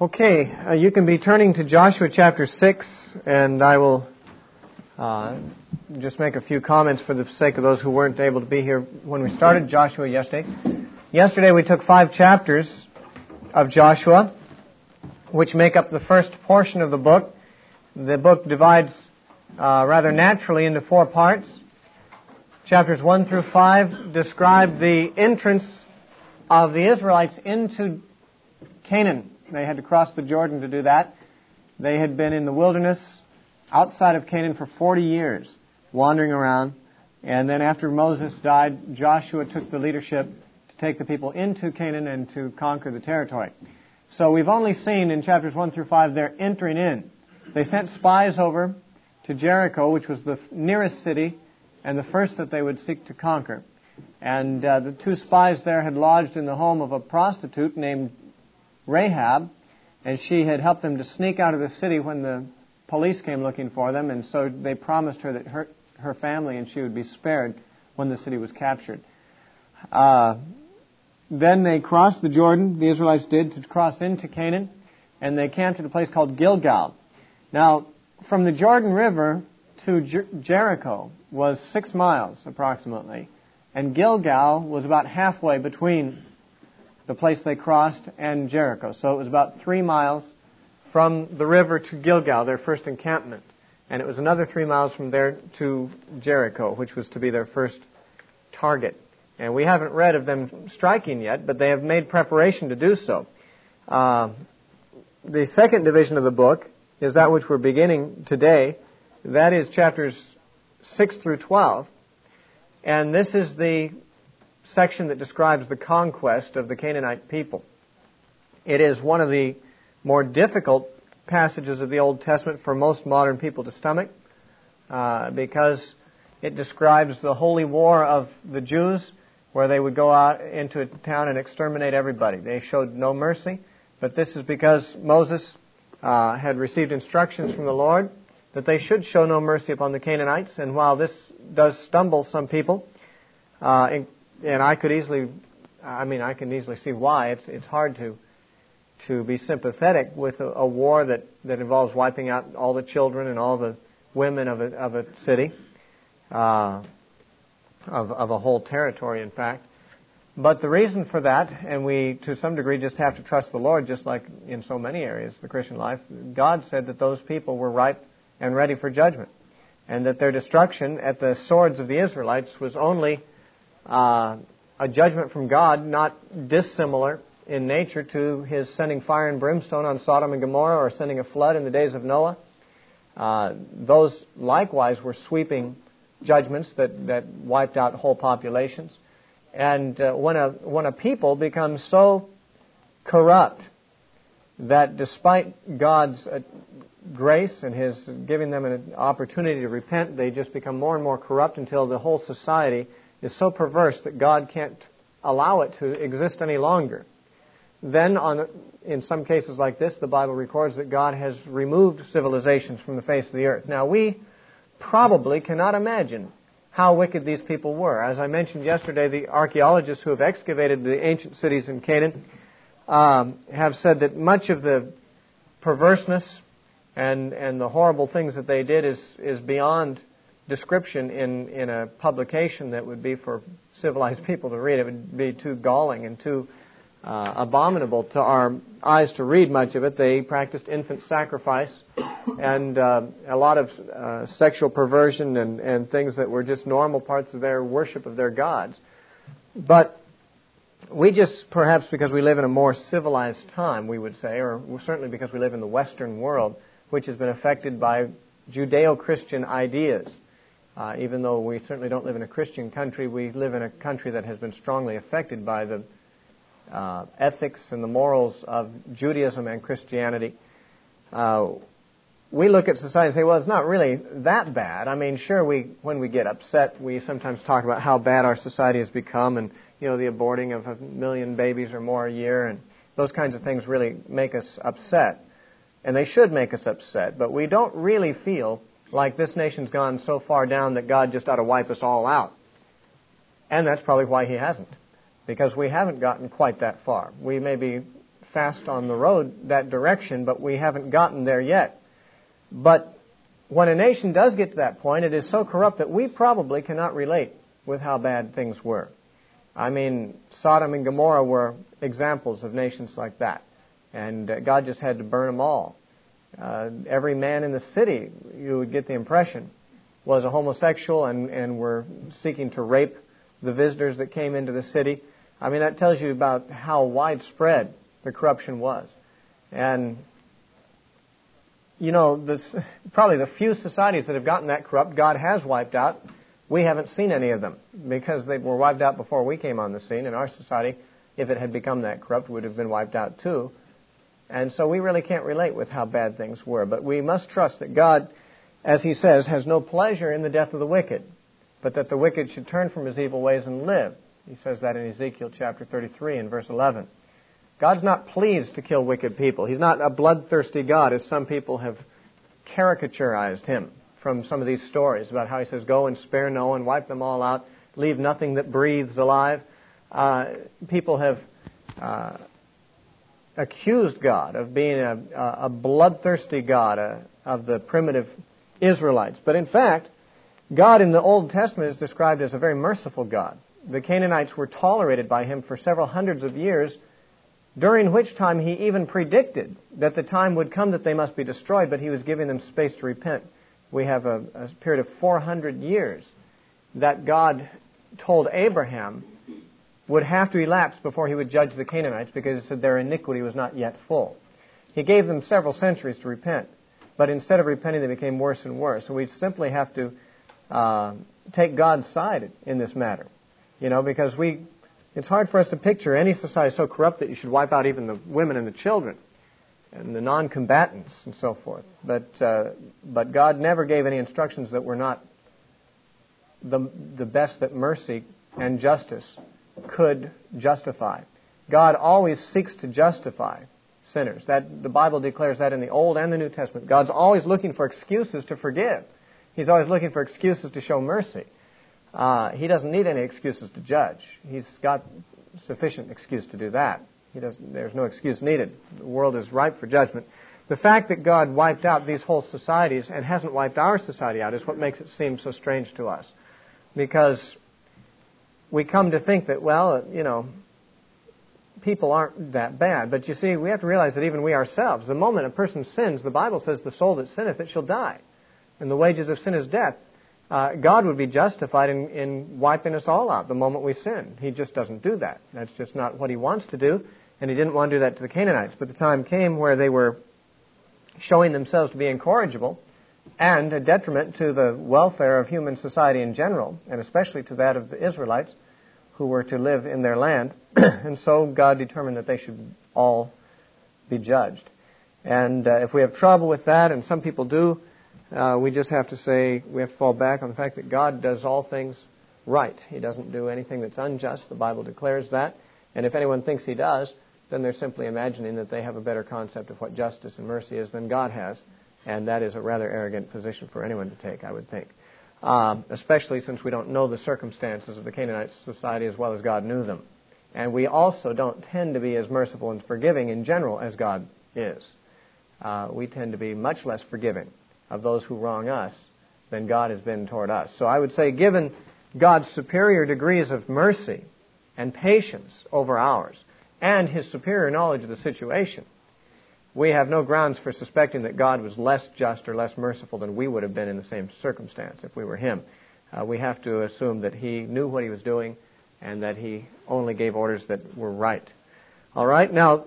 Okay, you can be turning to Joshua chapter 6, and I will just make a few comments for the sake of those who weren't able to be here when we started Joshua yesterday. Yesterday we took 5 chapters of Joshua, which make up the first portion of the book. The book divides rather naturally into 4 parts. Chapters 1 through 5 describe the entrance of the Israelites into Canaan. They had to cross the Jordan to do that. They had been in the wilderness outside of Canaan for 40 years, wandering around. And then after Moses died, Joshua took the leadership to take the people into Canaan and to conquer the territory. So we've only seen in chapters 1 through 5 their entering in. They sent spies over to Jericho, which was the nearest city and the first that they would seek to conquer. And the 2 spies there had lodged in the home of a prostitute named Rahab, and she had helped them to sneak out of the city when the police came looking for them, and so they promised her that her family and she would be spared when the city was captured. Then they crossed the Jordan, the Israelites did, to cross into Canaan, and they camped at a place called Gilgal. Now, from the Jordan River to Jericho was 6 miles approximately, and Gilgal was about halfway between the place they crossed and Jericho. So it was about 3 miles from the river to Gilgal, their first encampment. And it was another 3 miles from there to Jericho, which was to be their first target. And we haven't read of them striking yet, but they have made preparation to do so. The second division of the book is that which we're beginning today. That is chapters 6 through 12. And this is the section that describes the conquest of the Canaanite people. It is one of the more difficult passages of the Old Testament for most modern people to stomach because it describes the holy war of the Jews where they would go out into a town and exterminate everybody. They showed no mercy, but this is because Moses had received instructions from the Lord that they should show no mercy upon the Canaanites, and while this does stumble some people, and I can easily see why. It's hard to be sympathetic with a war that involves wiping out all the children and all the women of a city, of a whole territory, in fact. But the reason for that, and we to some degree just have to trust the Lord, just like in so many areas of the Christian life, God said that those people were ripe and ready for judgment, and that their destruction at the swords of the Israelites was only a judgment from God, not dissimilar in nature to His sending fire and brimstone on Sodom and Gomorrah or sending a flood in the days of Noah. Those likewise were sweeping judgments that wiped out whole populations. And when a people becomes so corrupt that despite God's grace and His giving them an opportunity to repent, they just become more and more corrupt until the whole society is so perverse that God can't allow it to exist any longer. Then, in some cases like this, the Bible records that God has removed civilizations from the face of the earth. Now, we probably cannot imagine how wicked these people were. As I mentioned yesterday, the archaeologists who have excavated the ancient cities in Canaan have said that much of the perverseness and the horrible things that they did is beyond description in a publication that would be for civilized people to read. It would be too galling and too abominable to our eyes to read much of it. They practiced infant sacrifice and a lot of sexual perversion and things that were just normal parts of their worship of their gods. But we just, perhaps because we live in a more civilized time, we would say, or certainly because we live in the Western world, which has been affected by Judeo-Christian ideas. Even though we certainly don't live in a Christian country, we live in a country that has been strongly affected by the ethics and the morals of Judaism and Christianity. We look at society and say, well, it's not really that bad. I mean, sure, when we get upset, we sometimes talk about how bad our society has become and, the aborting of 1 million babies or more a year, and those kinds of things really make us upset. And they should make us upset, but we don't really feel like this nation's gone so far down that God just ought to wipe us all out. And that's probably why He hasn't, because we haven't gotten quite that far. We may be fast on the road that direction, but we haven't gotten there yet. But when a nation does get to that point, it is so corrupt that we probably cannot relate with how bad things were. I mean, Sodom and Gomorrah were examples of nations like that. And God just had to burn them all. Every man in the city, you would get the impression, was a homosexual and were seeking to rape the visitors that came into the city. I mean, that tells you about how widespread the corruption was. And, you know, probably the few societies that have gotten that corrupt, God has wiped out. We haven't seen any of them because they were wiped out before we came on the scene. And our society, if it had become that corrupt, would have been wiped out too. And so we really can't relate with how bad things were. But we must trust that God, as He says, has no pleasure in the death of the wicked, but that the wicked should turn from his evil ways and live. He says that in Ezekiel chapter 33 and verse 11. God's not pleased to kill wicked people. He's not a bloodthirsty God, as some people have caricaturized Him from some of these stories about how He says, go and spare no one, wipe them all out, leave nothing that breathes alive. People have accused God of being a bloodthirsty God of the primitive Israelites. But in fact, God in the Old Testament is described as a very merciful God. The Canaanites were tolerated by Him for several hundreds of years, during which time He even predicted that the time would come that they must be destroyed, but He was giving them space to repent. We have a period of 400 years that God told Abraham would have to elapse before He would judge the Canaanites, because He said their iniquity was not yet full. He gave them several centuries to repent, but instead of repenting, they became worse and worse. So we simply have to take God's side in this matter, you know, because it's hard for us to picture any society so corrupt that you should wipe out even the women and the children and the non-combatants and so forth. But God never gave any instructions that were not the best that mercy and justice could justify. God always seeks to justify sinners. That the Bible declares that in the Old and the New Testament. God's always looking for excuses to forgive. He's always looking for excuses to show mercy. He doesn't need any excuses to judge. He's got sufficient excuse to do that. There's no excuse needed. The world is ripe for judgment. The fact that God wiped out these whole societies and hasn't wiped our society out is what makes it seem so strange to us. Because we come to think that, well, you know, people aren't that bad. But you see, we have to realize that even we ourselves, the moment a person sins, the Bible says the soul that sinneth, it shall die. And the wages of sin is death. God would be justified in wiping us all out the moment we sin. He just doesn't do that. That's just not what He wants to do. And He didn't want to do that to the Canaanites. But the time came where they were showing themselves to be incorrigible and a detriment to the welfare of human society in general, and especially to that of the Israelites who were to live in their land. And so God determined that they should all be judged. And if we have trouble with that, and some people do, we just have to say, we have to fall back on the fact that God does all things right. He doesn't do anything that's unjust. The Bible declares that. And if anyone thinks he does, then they're simply imagining that they have a better concept of what justice and mercy is than God has. And that is a rather arrogant position for anyone to take, I would think. Especially since we don't know the circumstances of the Canaanite society as well as God knew them. And we also don't tend to be as merciful and forgiving in general as God is. We tend to be much less forgiving of those who wrong us than God has been toward us. So I would say, given God's superior degrees of mercy and patience over ours, and His superior knowledge of the situation, we have no grounds for suspecting that God was less just or less merciful than we would have been in the same circumstance if we were Him. We have to assume that He knew what He was doing and that He only gave orders that were right. All right, now,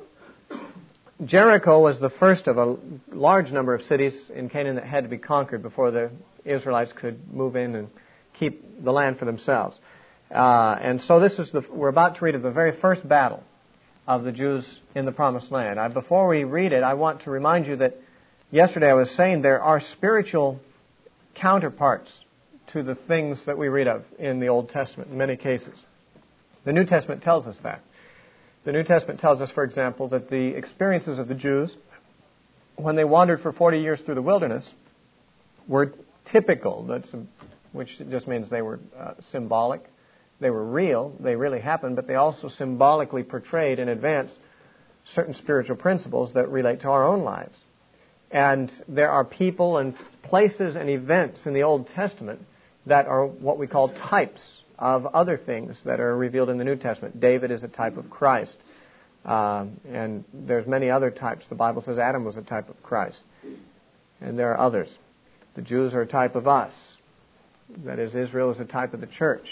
Jericho was the first of a large number of cities in Canaan that had to be conquered before the Israelites could move in and keep the land for themselves. And so we're about to read of the very first battle of the Jews in the Promised Land. Before we read it, I want to remind you that yesterday I was saying there are spiritual counterparts to the things that we read of in the Old Testament in many cases. The New Testament tells us that. The New Testament tells us, for example, that the experiences of the Jews when they wandered for 40 years through the wilderness were typical, which just means they were symbolic. They were real, they really happened, but they also symbolically portrayed in advance certain spiritual principles that relate to our own lives. And there are people and places and events in the Old Testament that are what we call types of other things that are revealed in the New Testament. David is a type of Christ. And there's many other types. The Bible says Adam was a type of Christ. And there are others. The Jews are a type of us. That is, Israel is a type of the church.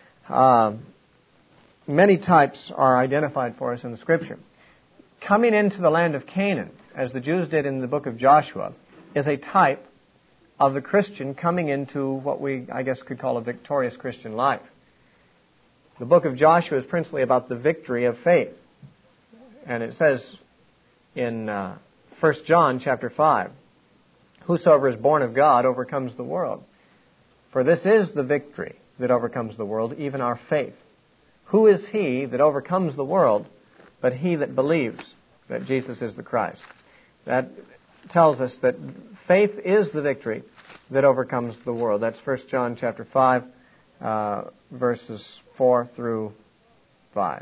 Many types are identified for us in the Scripture. Coming into the land of Canaan, as the Jews did in the book of Joshua, is a type of the Christian coming into what we, I guess, could call a victorious Christian life. The book of Joshua is principally about the victory of faith. And it says in 1 John chapter 5, "Whosoever is born of God overcomes the world. For this is the victory that overcomes the world, even our faith. Who is he that overcomes the world but he that believes that Jesus is the Christ?" That tells us that faith is the victory that overcomes the world. That's 1 John chapter 5, verses 4 through 5.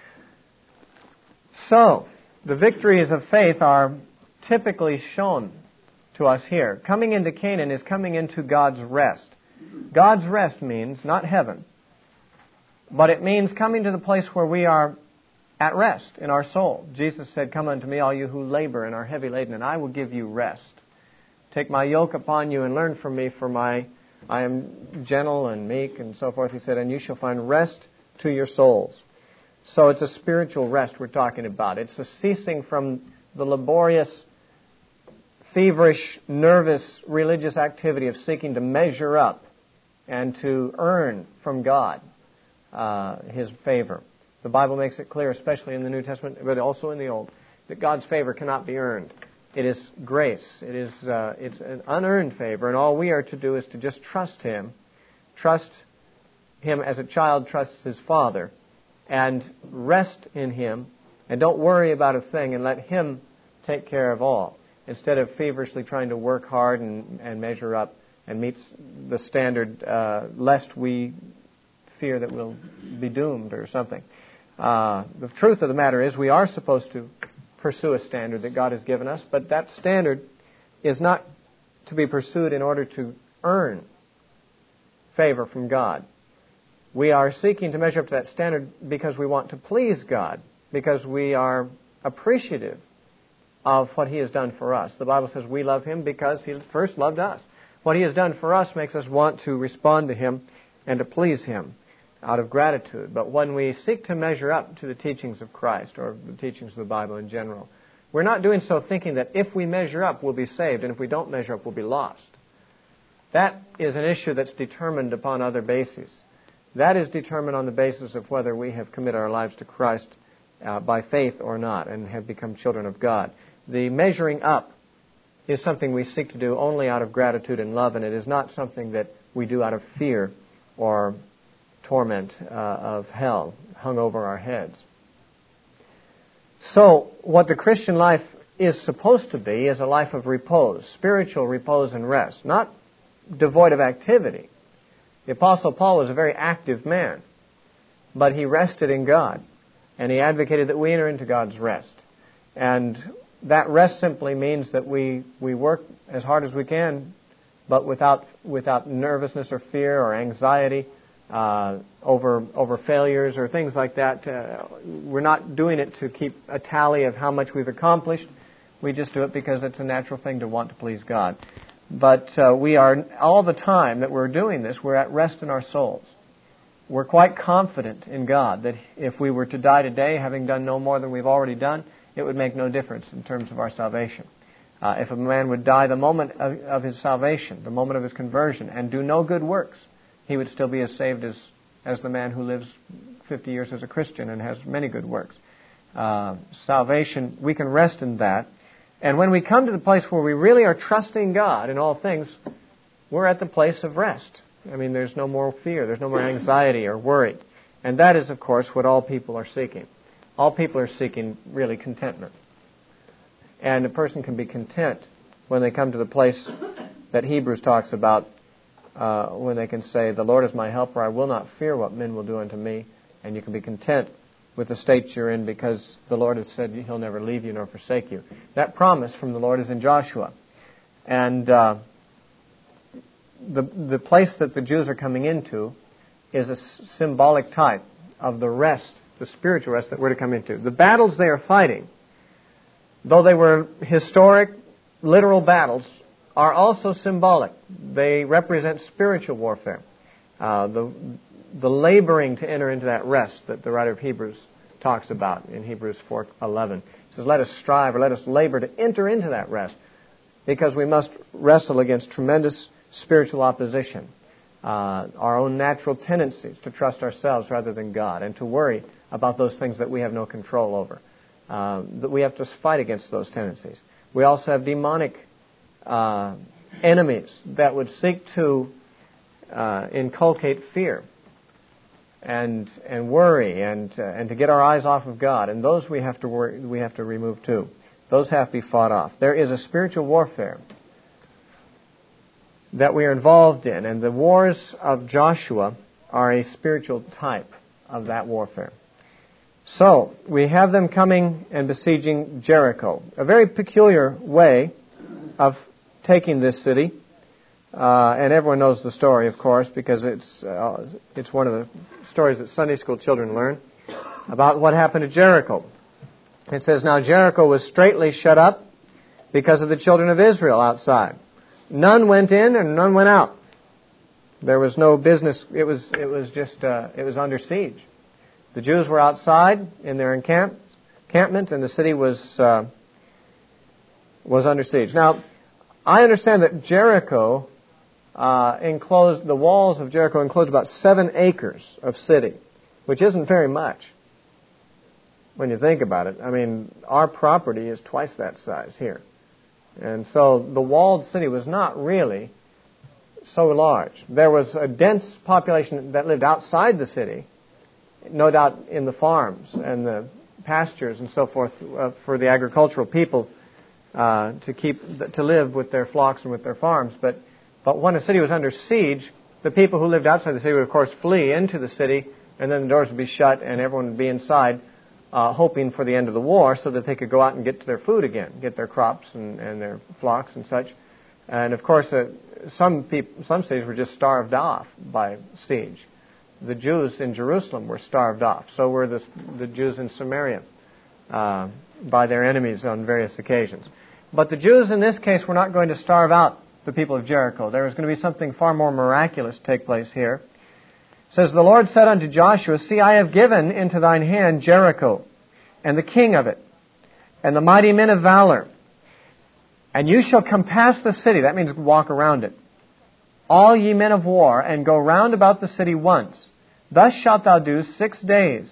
So, the victories of faith are typically shown to us here. Coming into Canaan is coming into God's rest. God's rest means not heaven, but it means coming to the place where we are at rest in our soul. Jesus said, "Come unto me, all you who labor and are heavy laden, and I will give you rest. Take my yoke upon you and learn from me, for I am gentle and meek," and so forth. He said, "and you shall find rest to your souls." So it's a spiritual rest we're talking about. It's a ceasing from the laborious, feverish, nervous religious activity of seeking to measure up and to earn from God His favor. The Bible makes it clear, especially in the New Testament, but also in the Old, that God's favor cannot be earned. It is grace. It's an unearned favor, and all we are to do is to just trust Him as a child trusts his father, and rest in Him, and don't worry about a thing, and let Him take care of all, instead of feverishly trying to work hard and measure up and meet the standard, lest we fear that we'll be doomed or something. The truth of the matter is we are supposed to pursue a standard that God has given us, but that standard is not to be pursued in order to earn favor from God. We are seeking to measure up to that standard because we want to please God, because we are appreciative of what He has done for us. The Bible says we love Him because He first loved us. What He has done for us makes us want to respond to Him and to please Him out of gratitude. But when we seek to measure up to the teachings of Christ, or the teachings of the Bible in general, we're not doing so thinking that if we measure up, we'll be saved, and if we don't measure up, we'll be lost. That is an issue that's determined upon other bases. That is determined on the basis of whether we have committed our lives to Christ by faith or not, and have become children of God. The measuring up is something we seek to do only out of gratitude and love, and it is not something that we do out of fear or torment of hell hung over our heads. So, what the Christian life is supposed to be is a life of repose, spiritual repose and rest, not devoid of activity. The Apostle Paul was a very active man, but he rested in God, and he advocated that we enter into God's rest. And that rest simply means that we work as hard as we can, but without nervousness or fear or anxiety over failures or things like that. We're not doing it to keep a tally of how much we've accomplished. We just do it because it's a natural thing to want to please God. But we are, all the time that we're doing this, we're at rest in our souls. We're quite confident in God that if we were to die today, having done no more than we've already done, it would make no difference in terms of our salvation. If a man would die the moment of his salvation, the moment of his conversion, and do no good works, he would still be as saved as the man who lives 50 years as a Christian and has many good works. Salvation, we can rest in that. And when we come to the place where we really are trusting God in all things, we're at the place of rest. I mean, there's no more fear, there's no more anxiety or worry. And that is, of course, what all people are seeking. All people are seeking, really, contentment. And a person can be content when they come to the place that Hebrews talks about, when they can say, "The Lord is my helper, I will not fear what men will do unto me." And you can be content with the state you're in, because the Lord has said He'll never leave you nor forsake you. That promise from the Lord is in Joshua. And the place that the Jews are coming into is a symbolic type of the rest, the spiritual rest that we're to come into. The battles they are fighting, though they were historic, literal battles, are also symbolic. They represent spiritual warfare. The laboring to enter into that rest that the writer of Hebrews talks about in Hebrews 4:11. He says, let us strive or let us labor to enter into that rest, because we must wrestle against tremendous spiritual opposition. Our own natural tendencies to trust ourselves rather than God, and to worry about those things that we have no control over. That we have to fight against those tendencies. We also have demonic enemies that would seek to inculcate fear and worry and to get our eyes off of God, and those we have to remove too. Those have to be fought off. There is a spiritual warfare that we are involved in, and the wars of Joshua are a spiritual type of that warfare. So, we have them coming and besieging Jericho. A very peculiar way of taking this city. And everyone knows the story, of course, because it's one of the stories that Sunday school children learn about what happened to Jericho. It says, now Jericho was straitly shut up because of the children of Israel outside. None went in and none went out. There was no business. It was under siege. The Jews were outside in their encampment, and the city was under siege. Now, I understand that Jericho the walls of Jericho enclosed about 7 acres of city, which isn't very much when you think about it. I mean, our property is twice that size here. And so the walled city was not really so large. There was a dense population that lived outside the city, no doubt in the farms and the pastures and so forth for the agricultural people to live with their flocks and with their farms. But when a city was under siege, the people who lived outside the city would, of course, flee into the city, and then the doors would be shut, and everyone would be inside, hoping for the end of the war so that they could go out and get to their food again, get their crops and their flocks and such. And, of course, some cities were just starved off by siege. The Jews in Jerusalem were starved off. So were the Jews in Samaria by their enemies on various occasions. But the Jews in this case were not going to starve out the people of Jericho. There was going to be something far more miraculous take place here. It says, the Lord said unto Joshua, see, I have given into thine hand Jericho, and the king of it, and the mighty men of valor. And you shall compass the city, that means walk around it, all ye men of war, and go round about the city once. Thus shalt thou do 6 days.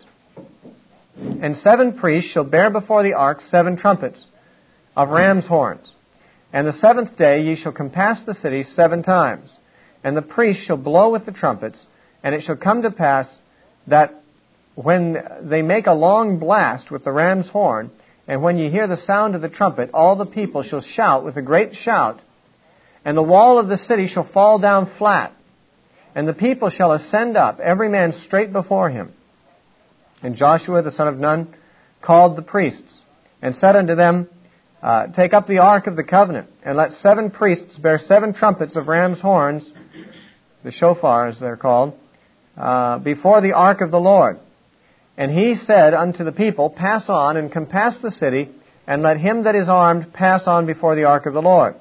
And 7 priests shall bear before the ark 7 trumpets of ram's horns. And the 7th day ye shall compass the city 7 times. And the priests shall blow with the trumpets, and it shall come to pass that when they make a long blast with the ram's horn, and when ye hear the sound of the trumpet, all the people shall shout with a great shout, and the wall of the city shall fall down flat, and the people shall ascend up, every man straight before him. And Joshua the son of Nun called the priests, and said unto them, take up the ark of the covenant, and let 7 priests bear 7 trumpets of ram's horns, the shofar as they're called, before the ark of the Lord. And he said unto the people, pass on and compass the city, and let him that is armed pass on before the ark of the Lord.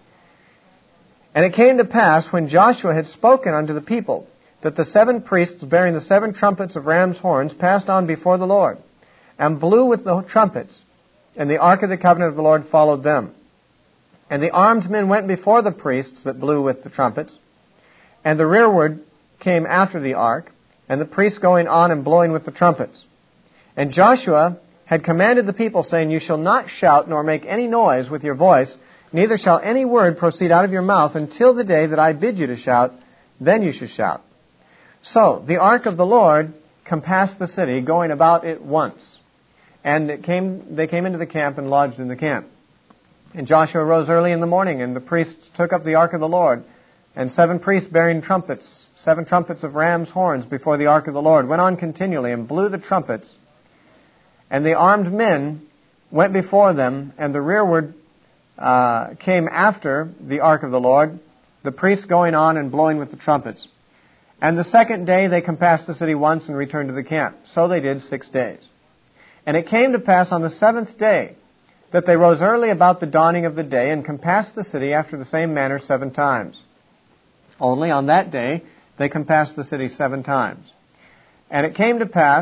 And it came to pass, when Joshua had spoken unto the people, that the 7 priests bearing the 7 trumpets of ram's horns passed on before the Lord, and blew with the trumpets, and the ark of the covenant of the Lord followed them. And the armed men went before the priests that blew with the trumpets, and the rearward came after the ark, and the priests going on and blowing with the trumpets. And Joshua had commanded the people, saying, you shall not shout nor make any noise with your voice, neither shall any word proceed out of your mouth until the day that I bid you to shout, then you shall shout. So the ark of the Lord compassed the city, going about it once. And they came into the camp and lodged in the camp. And Joshua rose early in the morning, and the priests took up the ark of the Lord, and 7 priests bearing trumpets, 7 trumpets of ram's horns before the ark of the Lord, went on continually and blew the trumpets. And the armed men went before them, and the rearward came after the ark of the Lord, the priests going on and blowing with the trumpets. And the second day they compassed the city once and returned to the camp. So they did 6 days. And it came to pass on the 7th day that they rose early about the dawning of the day and compassed the city after the same manner 7 times. Only on that day they compassed the city 7 times. And it came to pass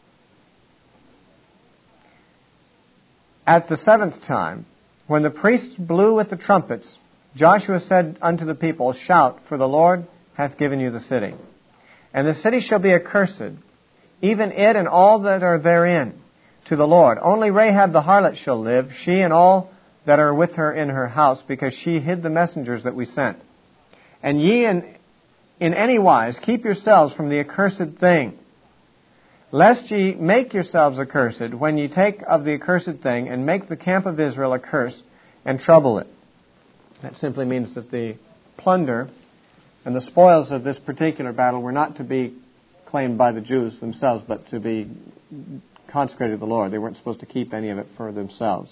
at the 7th time, when the priests blew with the trumpets, Joshua said unto the people, Shout, for the Lord hath given you the city. And the city shall be accursed, even it and all that are therein, to the Lord. Only Rahab the harlot shall live, she and all that are with her in her house, because she hid the messengers that we sent. And ye in any wise keep yourselves from the accursed thing, lest ye make yourselves accursed when ye take of the accursed thing, and make the camp of Israel a curse, and trouble it. That simply means that the plunder and the spoils of this particular battle were not to be claimed by the Jews themselves, but to be consecrated to the Lord. They weren't supposed to keep any of it for themselves.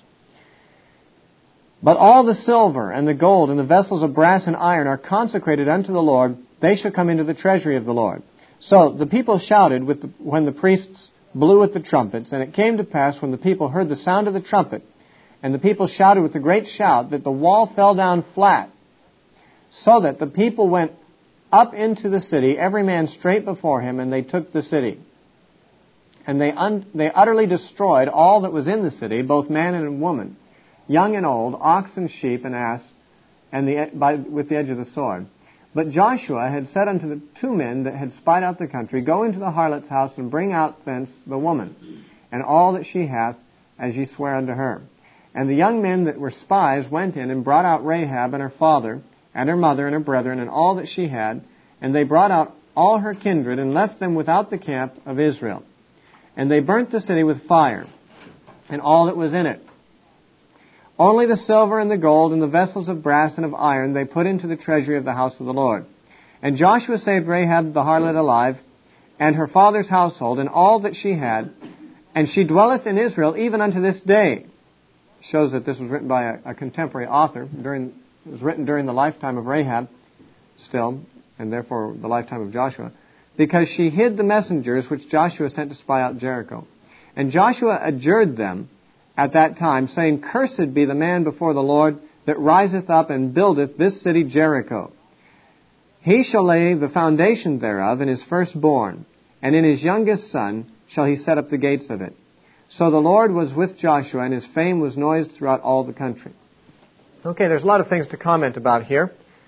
But all the silver and the gold and the vessels of brass and iron are consecrated unto the Lord. They shall come into the treasury of the Lord. So the people shouted when the priests blew with the trumpets, and it came to pass when the people heard the sound of the trumpet, and the people shouted with a great shout, that the wall fell down flat, so that the people went up into the city, every man straight before him, and they took the city. And they utterly destroyed all that was in the city, both man and woman, young and old, ox and sheep and ass, and with the edge of the sword. But Joshua had said unto the 2 men that had spied out the country, Go into the harlot's house, and bring out thence the woman, and all that she hath, as ye swear unto her. And the young men that were spies went in, and brought out Rahab and her father, and her mother, and her brethren, and all that she had, and they brought out all her kindred, and left them without the camp of Israel. And they burnt the city with fire, and all that was in it. Only the silver and the gold and the vessels of brass and of iron they put into the treasury of the house of the Lord. And Joshua saved Rahab the harlot alive, and her father's household, and all that she had, and she dwelleth in Israel even unto this day. Shows that this was written by a contemporary author. It was written during the lifetime of Rahab, still, and therefore the lifetime of Joshua, because she hid the messengers which Joshua sent to spy out Jericho. And Joshua adjured them at that time, saying, Cursed be the man before the Lord that riseth up and buildeth this city Jericho. He shall lay the foundation thereof in his firstborn, and in his youngest son shall he set up the gates of it. So the Lord was with Joshua, and his fame was noised throughout all the country. Okay, there's a lot of things to comment about here.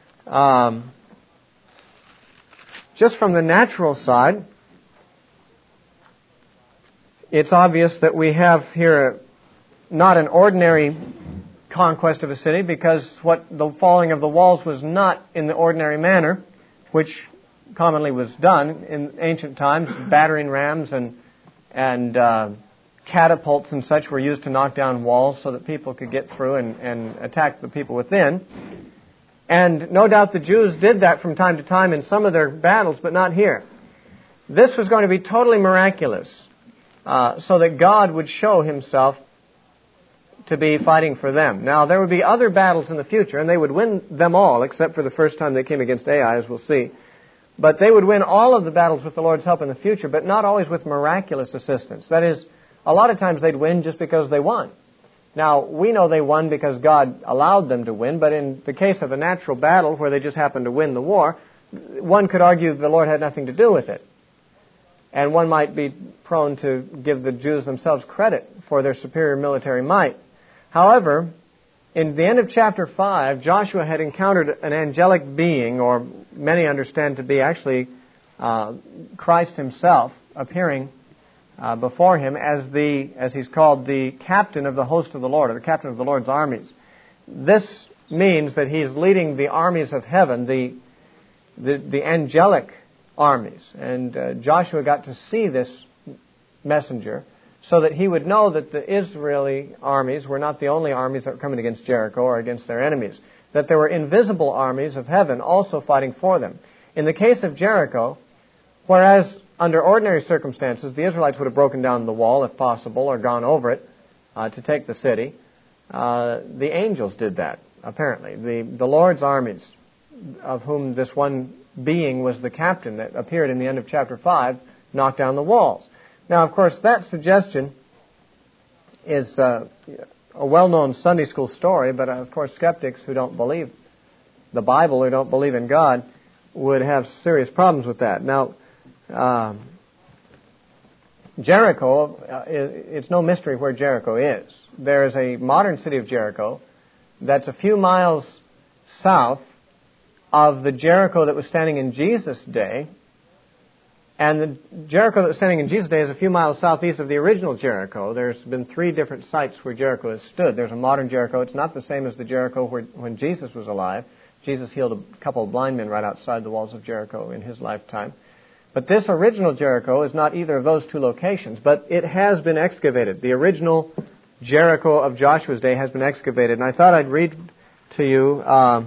Just from the natural side, it's obvious that we have here not an ordinary conquest of a city, because the falling of the walls was not in the ordinary manner, which commonly was done in ancient times. Battering rams and catapults and such were used to knock down walls so that people could get through and attack the people within. And no doubt the Jews did that from time to time in some of their battles, but not here. This was going to be totally miraculous, so that God would show himself to be fighting for them. Now, there would be other battles in the future, and they would win them all, except for the first time they came against Ai, as we'll see. But they would win all of the battles with the Lord's help in the future, but not always with miraculous assistance. That is, a lot of times they'd win just because they won. Now, we know they won because God allowed them to win, but in the case of a natural battle where they just happened to win the war, one could argue the Lord had nothing to do with it. And one might be prone to give the Jews themselves credit for their superior military might. However, in the end of chapter 5, Joshua had encountered an angelic being, or many understand to be actually Christ himself, appearing before him as he's called, the captain of the host of the Lord, or the captain of the Lord's armies. This means that he's leading the armies of heaven, the angelic armies. And Joshua got to see this messenger so that he would know that the Israeli armies were not the only armies that were coming against Jericho or against their enemies, that there were invisible armies of heaven also fighting for them. In the case of Jericho, whereas under ordinary circumstances, the Israelites would have broken down the wall if possible or gone over it to take the city. The angels did that, apparently. The Lord's armies, of whom this one being was the captain that appeared in the end of chapter 5, knocked down the walls. Now, of course, that suggestion is a well-known Sunday school story, but of course skeptics who don't believe the Bible or don't believe in God would have serious problems with that. Now, Jericho, it's no mystery where Jericho is. There is a modern city of Jericho that's a few miles south of the Jericho that was standing in Jesus' day. And the Jericho that was standing in Jesus' day is a few miles southeast of the original Jericho. There's been 3 different sites where Jericho has stood. There's a modern Jericho. It's not the same as the Jericho when Jesus was alive. Jesus healed a couple of blind men right outside the walls of Jericho in his lifetime. But this original Jericho is not either of those 2 locations, but it has been excavated. The original Jericho of Joshua's day has been excavated. And I thought I'd read to you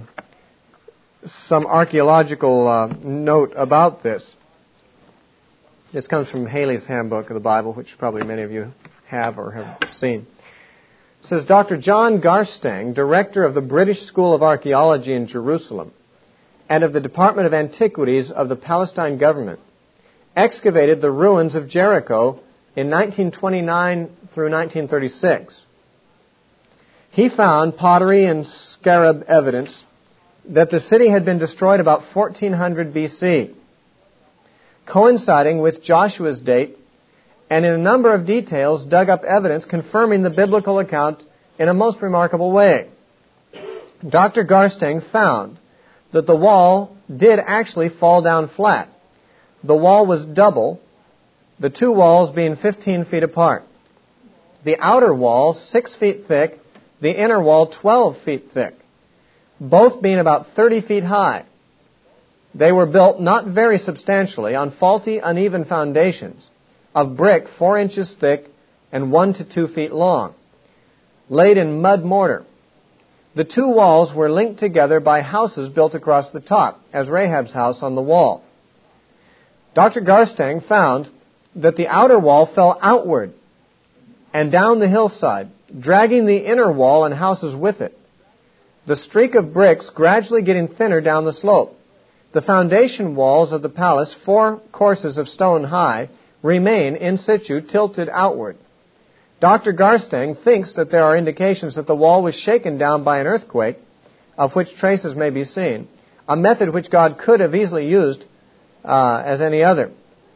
some archaeological note about this. This comes from Haley's Handbook of the Bible, which probably many of you have or have seen. It says, Dr. John Garstang, director of the British School of Archaeology in Jerusalem and of the Department of Antiquities of the Palestine government, excavated the ruins of Jericho in 1929 through 1936. He found pottery and scarab evidence that the city had been destroyed about 1400 BC. Coinciding with Joshua's date, and in a number of details dug up evidence confirming the biblical account in a most remarkable way. Dr. Garstang found that the wall did actually fall down flat. The wall was double, the 2 walls being 15 feet apart. The outer wall 6 feet thick, the inner wall 12 feet thick, both being about 30 feet high. They were built not very substantially on faulty, uneven foundations of brick 4 inches thick and 1 to 2 feet long, laid in mud mortar. The 2 walls were linked together by houses built across the top, as Rahab's house on the wall. Dr. Garstang found that the outer wall fell outward and down the hillside, dragging the inner wall and houses with it, the streak of bricks gradually getting thinner down the slope. The foundation walls of the palace, 4 courses of stone high, remain in situ, tilted outward. Dr. Garstang thinks that there are indications that the wall was shaken down by an earthquake, of which traces may be seen, a method which God could have easily used as any other.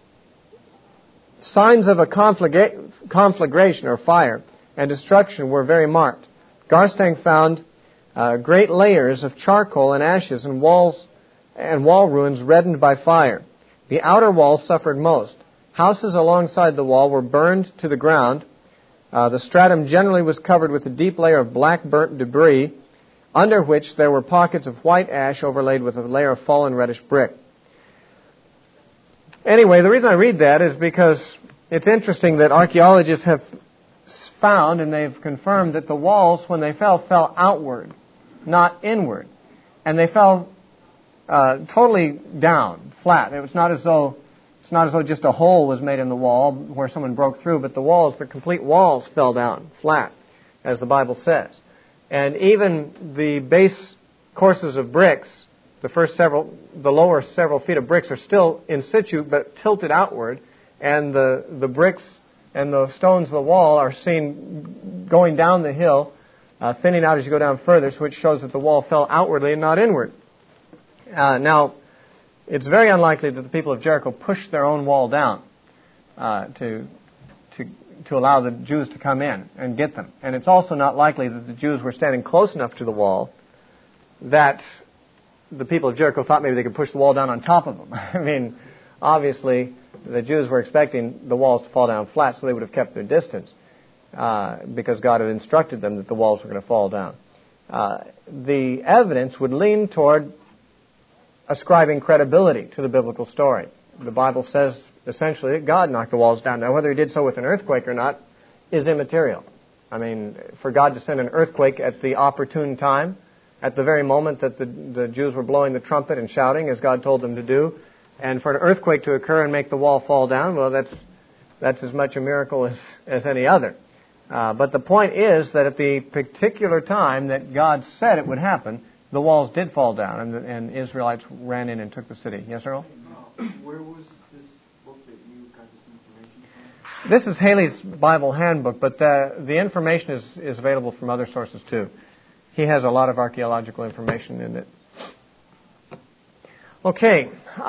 Signs of a conflagration or fire and destruction were very marked. Garstang found great layers of charcoal and ashes and wall ruins reddened by fire. The outer wall suffered most. Houses alongside the wall were burned to the ground. The stratum generally was covered with a deep layer of black burnt debris, under which there were pockets of white ash overlaid with a layer of fallen reddish brick. Anyway, the reason I read that is because it's interesting that archaeologists have found and they've confirmed that the walls, when they fell outward, not inward. And they fell totally down, flat. It's not as though just a hole was made in the wall where someone broke through, but the complete walls fell down flat, as the Bible says. And even the base courses of bricks, the lower several feet of bricks are still in situ, but tilted outward, and the bricks and the stones of the wall are seen going down the hill, thinning out as you go down further, which shows that the wall fell outwardly and not inward. Now, it's very unlikely that the people of Jericho pushed their own wall down to allow the Jews to come in and get them. And it's also not likely that the Jews were standing close enough to the wall that the people of Jericho thought maybe they could push the wall down on top of them. I mean, obviously, the Jews were expecting the walls to fall down flat, so they would have kept their distance because God had instructed them that the walls were going to fall down. The evidence would lean toward ascribing credibility to the biblical story. The Bible says essentially that God knocked the walls down. Now, whether he did so with an earthquake or not is immaterial. I mean, for God to send an earthquake at the opportune time, at the very moment that the Jews were blowing the trumpet and shouting, as God told them to do, And for an earthquake to occur and make the wall fall down, well, that's as much a miracle as any other. But the point is that at the particular time that God said it would happen, the walls did fall down, and Israelites ran in and took the city. Yes, Earl? Where was this book that you got this information from? This is Haley's Bible Handbook, but the information is available from other sources too. He has a lot of archaeological information in it. Okay.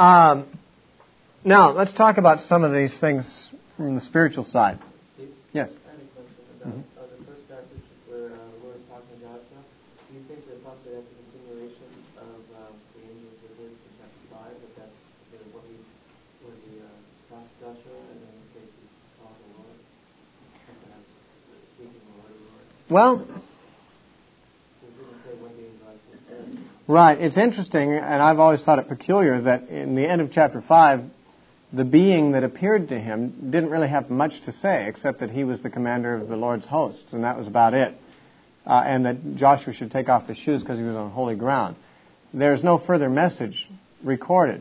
Now, let's talk about some of these things from the spiritual side. Steve? Yes. I have a question about the first passage where the Lord is talking to Joshua. Do you think that possibly that's a continuation of the angels that lived in chapter 5, that that's what he talked to Joshua, and then in this case he's calling the Lord? And perhaps speaking the word of the Lord. Well, He didn't say what the angel actually said. right. It's interesting, and I've always thought it peculiar that in the end of chapter 5, the being that appeared to him didn't really have much to say, except that he was the commander of the Lord's hosts, and that was about it. And that Joshua should take off his shoes because he was on holy ground. There's no further message recorded.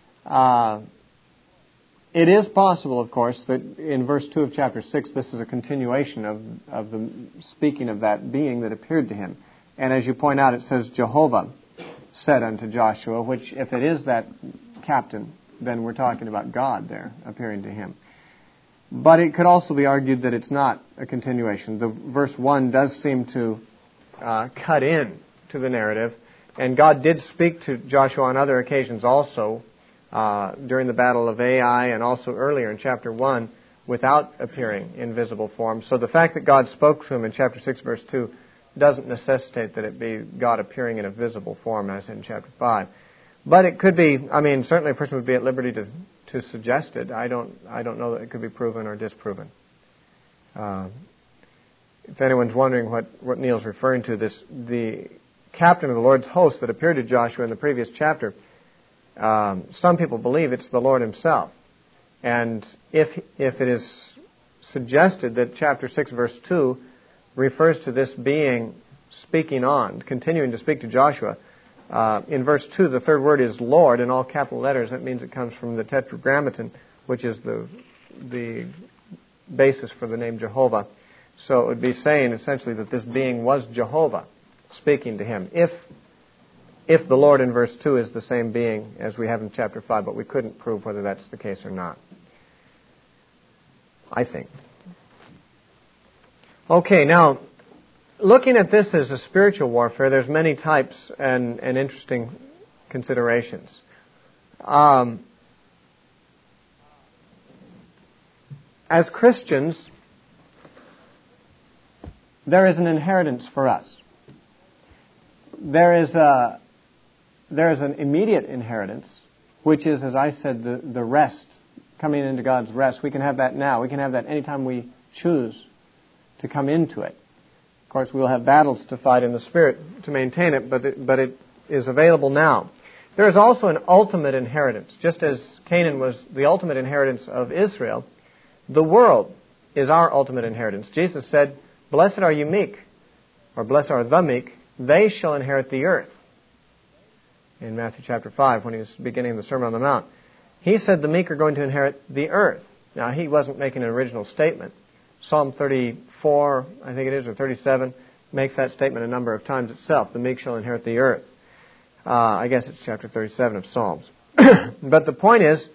It is possible, of course, that in verse 2 of chapter 6, this is a continuation of the speaking of that being that appeared to him. And as you point out, it says, Jehovah said unto Joshua, which if it is that captain, then we're talking about God there appearing to him. But it could also be argued that it's not a continuation. The verse 1 does seem to cut in to the narrative, and God did speak to Joshua on other occasions also during the Battle of Ai and also earlier in chapter 1 without appearing in visible form. So the fact that God spoke to him in chapter 6 verse 2 doesn't necessitate that it be God appearing in a visible form as in chapter 5. But it could be, certainly a person would be at liberty to suggest it. I don't know that it could be proven or disproven. If anyone's wondering what Neil's referring to, the captain of the Lord's host that appeared to Joshua in the previous chapter, some people believe it's the Lord himself. And if it is suggested that chapter 6 verse 2 refers to this being speaking on, continuing to speak to Joshua, in verse 2, the third word is Lord in all capital letters. That means it comes from the Tetragrammaton, which is the basis for the name Jehovah. So it would be saying essentially that this being was Jehovah speaking to him. If the Lord in verse 2 is the same being as we have in chapter 5, but we couldn't prove whether that's the case or not, I think. Okay, now, looking at this as a spiritual warfare, there's many types and interesting considerations. As Christians, there is an inheritance for us. There is an immediate inheritance, which is, as I said, the rest, coming into God's rest. We can have that now. We can have that anytime we choose to come into it. Of course, we'll have battles to fight in the Spirit to maintain it, but it is available now. There is also an ultimate inheritance. Just as Canaan was the ultimate inheritance of Israel, the world is our ultimate inheritance. Jesus said, "Blessed are you meek," or "Blessed are the meek, they shall inherit the earth." In Matthew chapter 5, when he was beginning the Sermon on the Mount. He said the meek are going to inherit the earth. Now, he wasn't making an original statement. Psalm 34, I think it is, or 37, makes that statement a number of times itself. The meek shall inherit the earth. I guess it's chapter 37 of Psalms. But the point is,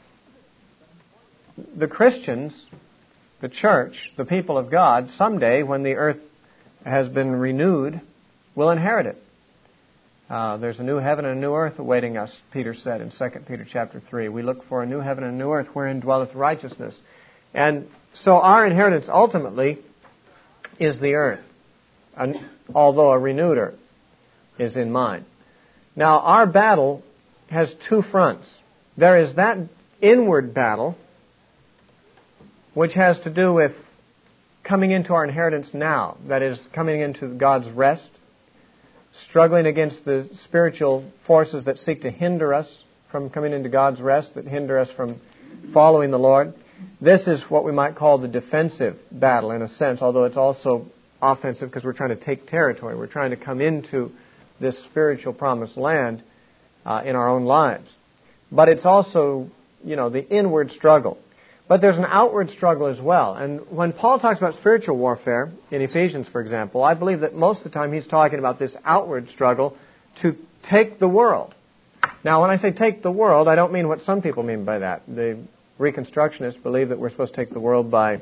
the Christians, the church, the people of God, someday when the earth has been renewed, will inherit it. There's a new heaven and a new earth awaiting us, Peter said in 2 Peter chapter 3. We look for a new heaven and a new earth wherein dwelleth righteousness. And so our inheritance ultimately is the earth, although a renewed earth is in mind. Now, our battle has two fronts. There is that inward battle, which has to do with coming into our inheritance now. That is, coming into God's rest, struggling against the spiritual forces that seek to hinder us from coming into God's rest, that hinder us from following the Lord. This is what we might call the defensive battle in a sense, although it's also offensive because we're trying to take territory. We're trying to come into this spiritual promised land in our own lives. but it's also, the inward struggle. But there's an outward struggle as well. And when Paul talks about spiritual warfare, in Ephesians, for example, I believe that most of the time he's talking about this outward struggle to take the world. Now, when I say take the world, I don't mean what some people mean by that. The Reconstructionists believe that we're supposed to take the world by,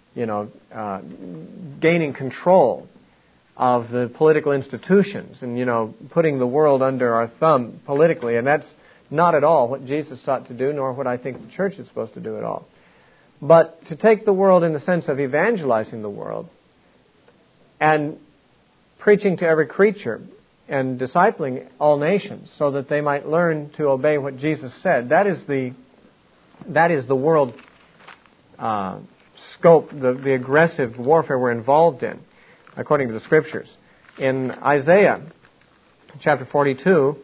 gaining control of the political institutions and, putting the world under our thumb politically. And that's not at all what Jesus sought to do, nor what I think the church is supposed to do at all. But to take the world in the sense of evangelizing the world and preaching to every creature and discipling all nations so that they might learn to obey what Jesus said, that is the world scope, the aggressive warfare we're involved in, according to the Scriptures. In Isaiah chapter 42,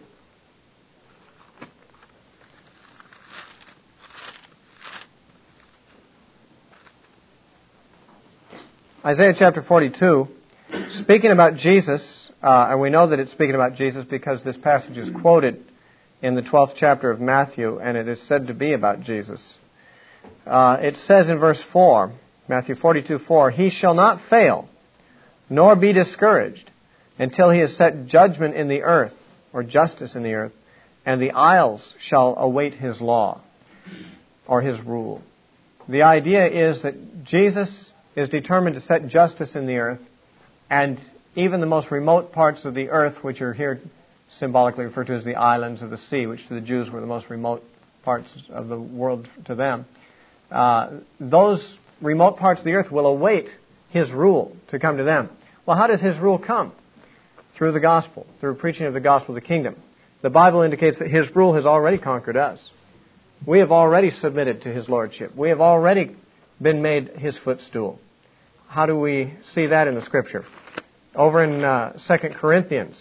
Isaiah chapter 42, speaking about Jesus, and we know that it's speaking about Jesus because this passage is quoted in the 12th chapter of Matthew, and it is said to be about Jesus. It says in verse 4, Matthew 42:4, "He shall not fail, nor be discouraged, until he has set judgment in the earth," or justice in the earth, "and the isles shall await his law," or his rule. The idea is that Jesus is determined to set justice in the earth, and even the most remote parts of the earth, which are here symbolically referred to as the islands of the sea, which to the Jews were the most remote parts of the world to them, those remote parts of the earth will await his rule to come to them. Well, how does his rule come? Through the gospel, through preaching of the gospel of the kingdom. The Bible indicates that his rule has already conquered us. We have already submitted to his lordship. We have already been made his footstool. How do we see that in the Scripture? Over in 2 Corinthians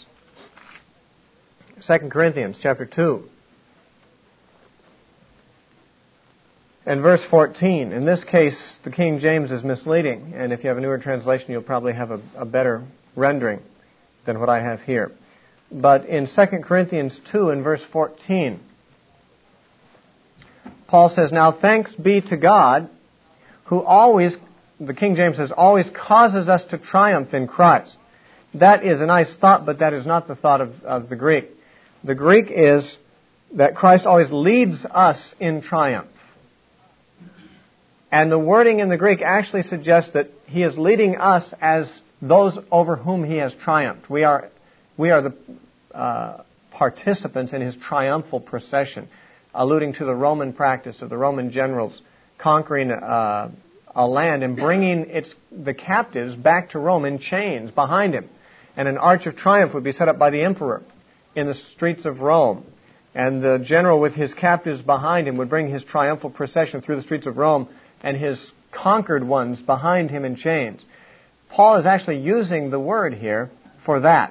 chapter 2 and verse 14. In this case, the King James is misleading, and if you have a newer translation, you'll probably have a better rendering than what I have here. But in 2 Corinthians 2 and verse 14, Paul says, "Now thanks be to God, who always," the King James says, "always causes us to triumph in Christ." That is a nice thought, but that is not the thought of the Greek. The Greek is that Christ always leads us in triumph. And the wording in the Greek actually suggests that he is leading us as those over whom he has triumphed. We are the participants in his triumphal procession, alluding to the Roman practice of the Roman generals conquering a land and bringing the captives back to Rome in chains behind him. And an arch of triumph would be set up by the emperor in the streets of Rome. And the general with his captives behind him would bring his triumphal procession through the streets of Rome and his conquered ones behind him in chains. Paul is actually using the word here for that.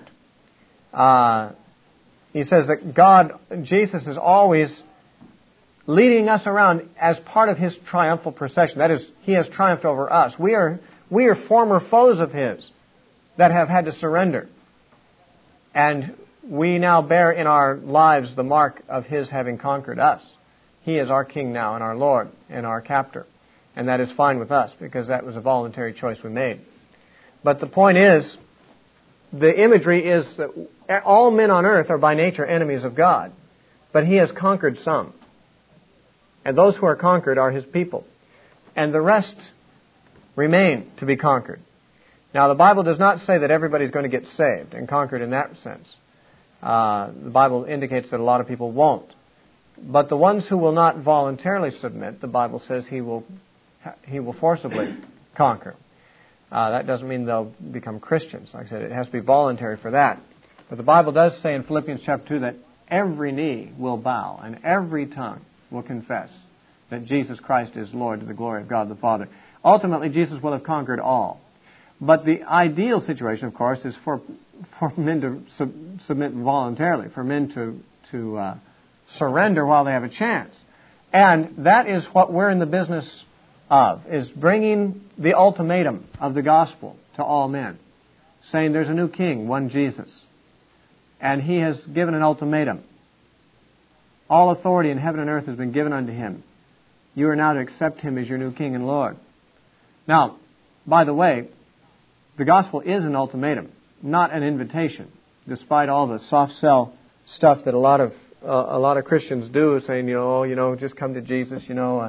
He says that Jesus is always leading us around as part of his triumphal procession. That is, he has triumphed over us. We are former foes of his that have had to surrender. And we now bear in our lives the mark of his having conquered us. He is our king now and our Lord and our captor. And that is fine with us because that was a voluntary choice we made. But the point is, the imagery is that all men on earth are by nature enemies of God. But he has conquered some. And those who are conquered are his people. And the rest remain to be conquered. Now, the Bible does not say that everybody's going to get saved and conquered in that sense. The Bible indicates that a lot of people won't. But the ones who will not voluntarily submit, the Bible says he will forcibly conquer. That doesn't mean they'll become Christians. Like I said, it has to be voluntary for that. But the Bible does say in Philippians chapter 2 that every knee will bow and every tongue will confess that Jesus Christ is Lord to the glory of God the Father. Ultimately, Jesus will have conquered all. But the ideal situation, of course, is for men to submit voluntarily, for men to surrender while they have a chance. And that is what we're in the business of, is bringing the ultimatum of the gospel to all men, saying there's a new king, one Jesus. And he has given an ultimatum. All authority in heaven and earth has been given unto him. You are now to accept him as your new King and Lord. Now, by the way, the gospel is an ultimatum, not an invitation, despite all the soft sell stuff that a lot of Christians do, saying, just come to Jesus,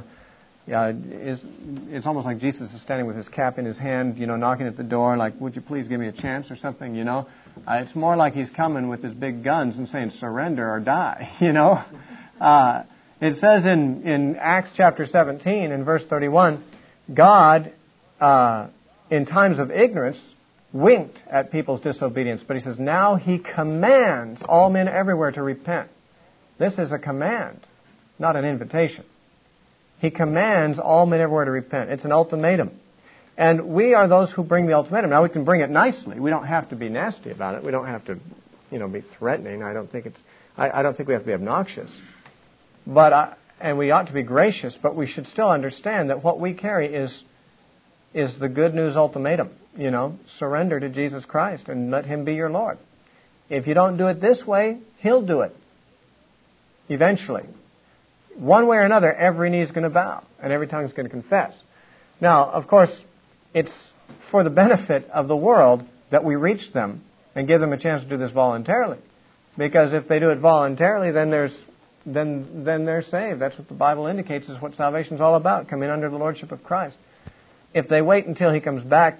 it's almost like Jesus is standing with his cap in his hand, knocking at the door, like, would you please give me a chance or something, It's more like he's coming with his big guns and saying, surrender or die, It says in Acts chapter 17, in verse 31, God, in times of ignorance, winked at people's disobedience, but he says, now he commands all men everywhere to repent. This is a command, not an invitation. He commands all men everywhere to repent. It's an ultimatum. And we are those who bring the ultimatum. Now, we can bring it nicely. We don't have to be nasty about it. We don't have to, be threatening. I don't think we have to be obnoxious. And we ought to be gracious, but we should still understand that what we carry is the good news ultimatum. Surrender to Jesus Christ and let him be your Lord. If you don't do it this way, he'll do it. Eventually. One way or another, every knee is going to bow and every tongue is going to confess. Now, of course, it's for the benefit of the world that we reach them and give them a chance to do this voluntarily. Because if they do it voluntarily, then they're saved. That's what the Bible indicates is what salvation is all about, coming under the lordship of Christ. If they wait until he comes back,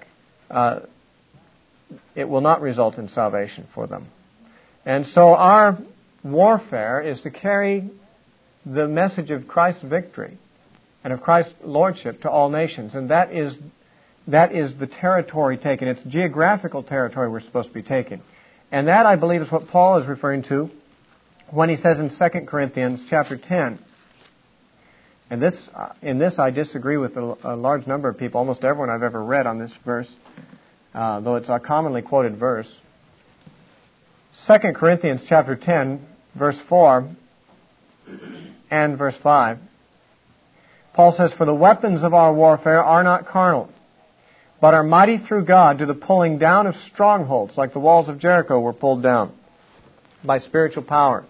it will not result in salvation for them. And so our warfare is to carry the message of Christ's victory and of Christ's lordship to all nations. And that is the territory taken. It's geographical territory we're supposed to be taking. And that, I believe, is what Paul is referring to when he says in 2 Corinthians chapter 10. And in this I disagree with a large number of people, almost everyone I've ever read on this verse, though it's a commonly quoted verse. 2 Corinthians chapter 10, verse 4 and verse 5. Paul says, for the weapons of our warfare are not carnal, but are mighty through God to the pulling down of strongholds, like the walls of Jericho were pulled down by spiritual power.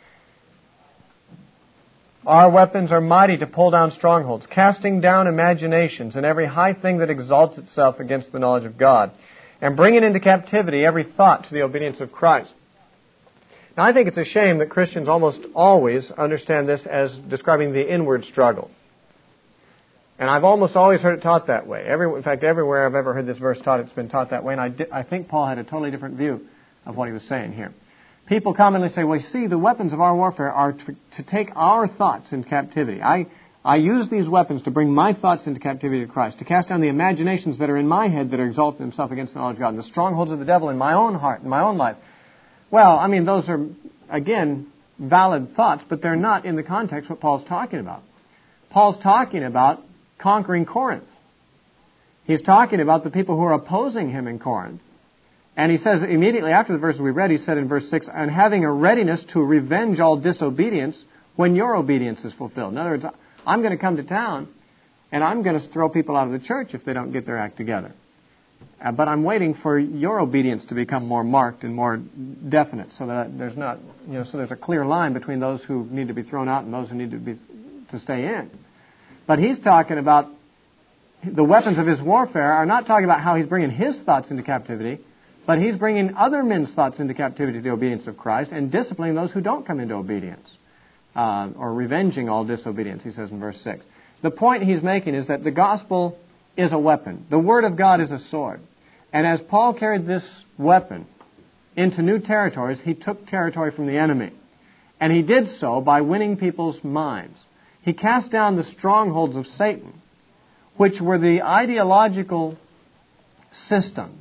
Our weapons are mighty to pull down strongholds, casting down imaginations and every high thing that exalts itself against the knowledge of God, and bringing into captivity every thought to the obedience of Christ. Now, I think it's a shame that Christians almost always understand this as describing the inward struggle. And I've almost always heard it taught that way. In fact, everywhere I've ever heard this verse taught, it's been taught that way. And I think Paul had a totally different view of what he was saying here. People commonly say, well, see, the weapons of our warfare are to take our thoughts into captivity. I use these weapons to bring my thoughts into captivity to Christ, to cast down the imaginations that are in my head that are exalting themselves against the knowledge of God, and the strongholds of the devil in my own heart, in my own life. Well, I mean, those are, again, valid thoughts, but they're not in the context what Paul's talking about. Paul's talking about conquering Corinth. He's talking about the people who are opposing him in Corinth. And he says immediately after the verse we read, he said in verse 6, and having a readiness to revenge all disobedience when your obedience is fulfilled. In other words, I'm going to come to town and I'm going to throw people out of the church if they don't get their act together. But I'm waiting for your obedience to become more marked and more definite, so that there's not, so there's a clear line between those who need to be thrown out and those who need to stay in. But he's talking about the weapons of his warfare are not talking about how he's bringing his thoughts into captivity, but he's bringing other men's thoughts into captivity to the obedience of Christ and disciplining those who don't come into obedience, or revenging all disobedience, he says in verse 6. The point he's making is that the gospel is a weapon. The Word of God is a sword. And as Paul carried this weapon into new territories, he took territory from the enemy. And he did so by winning people's minds. He cast down the strongholds of Satan, which were the ideological systems,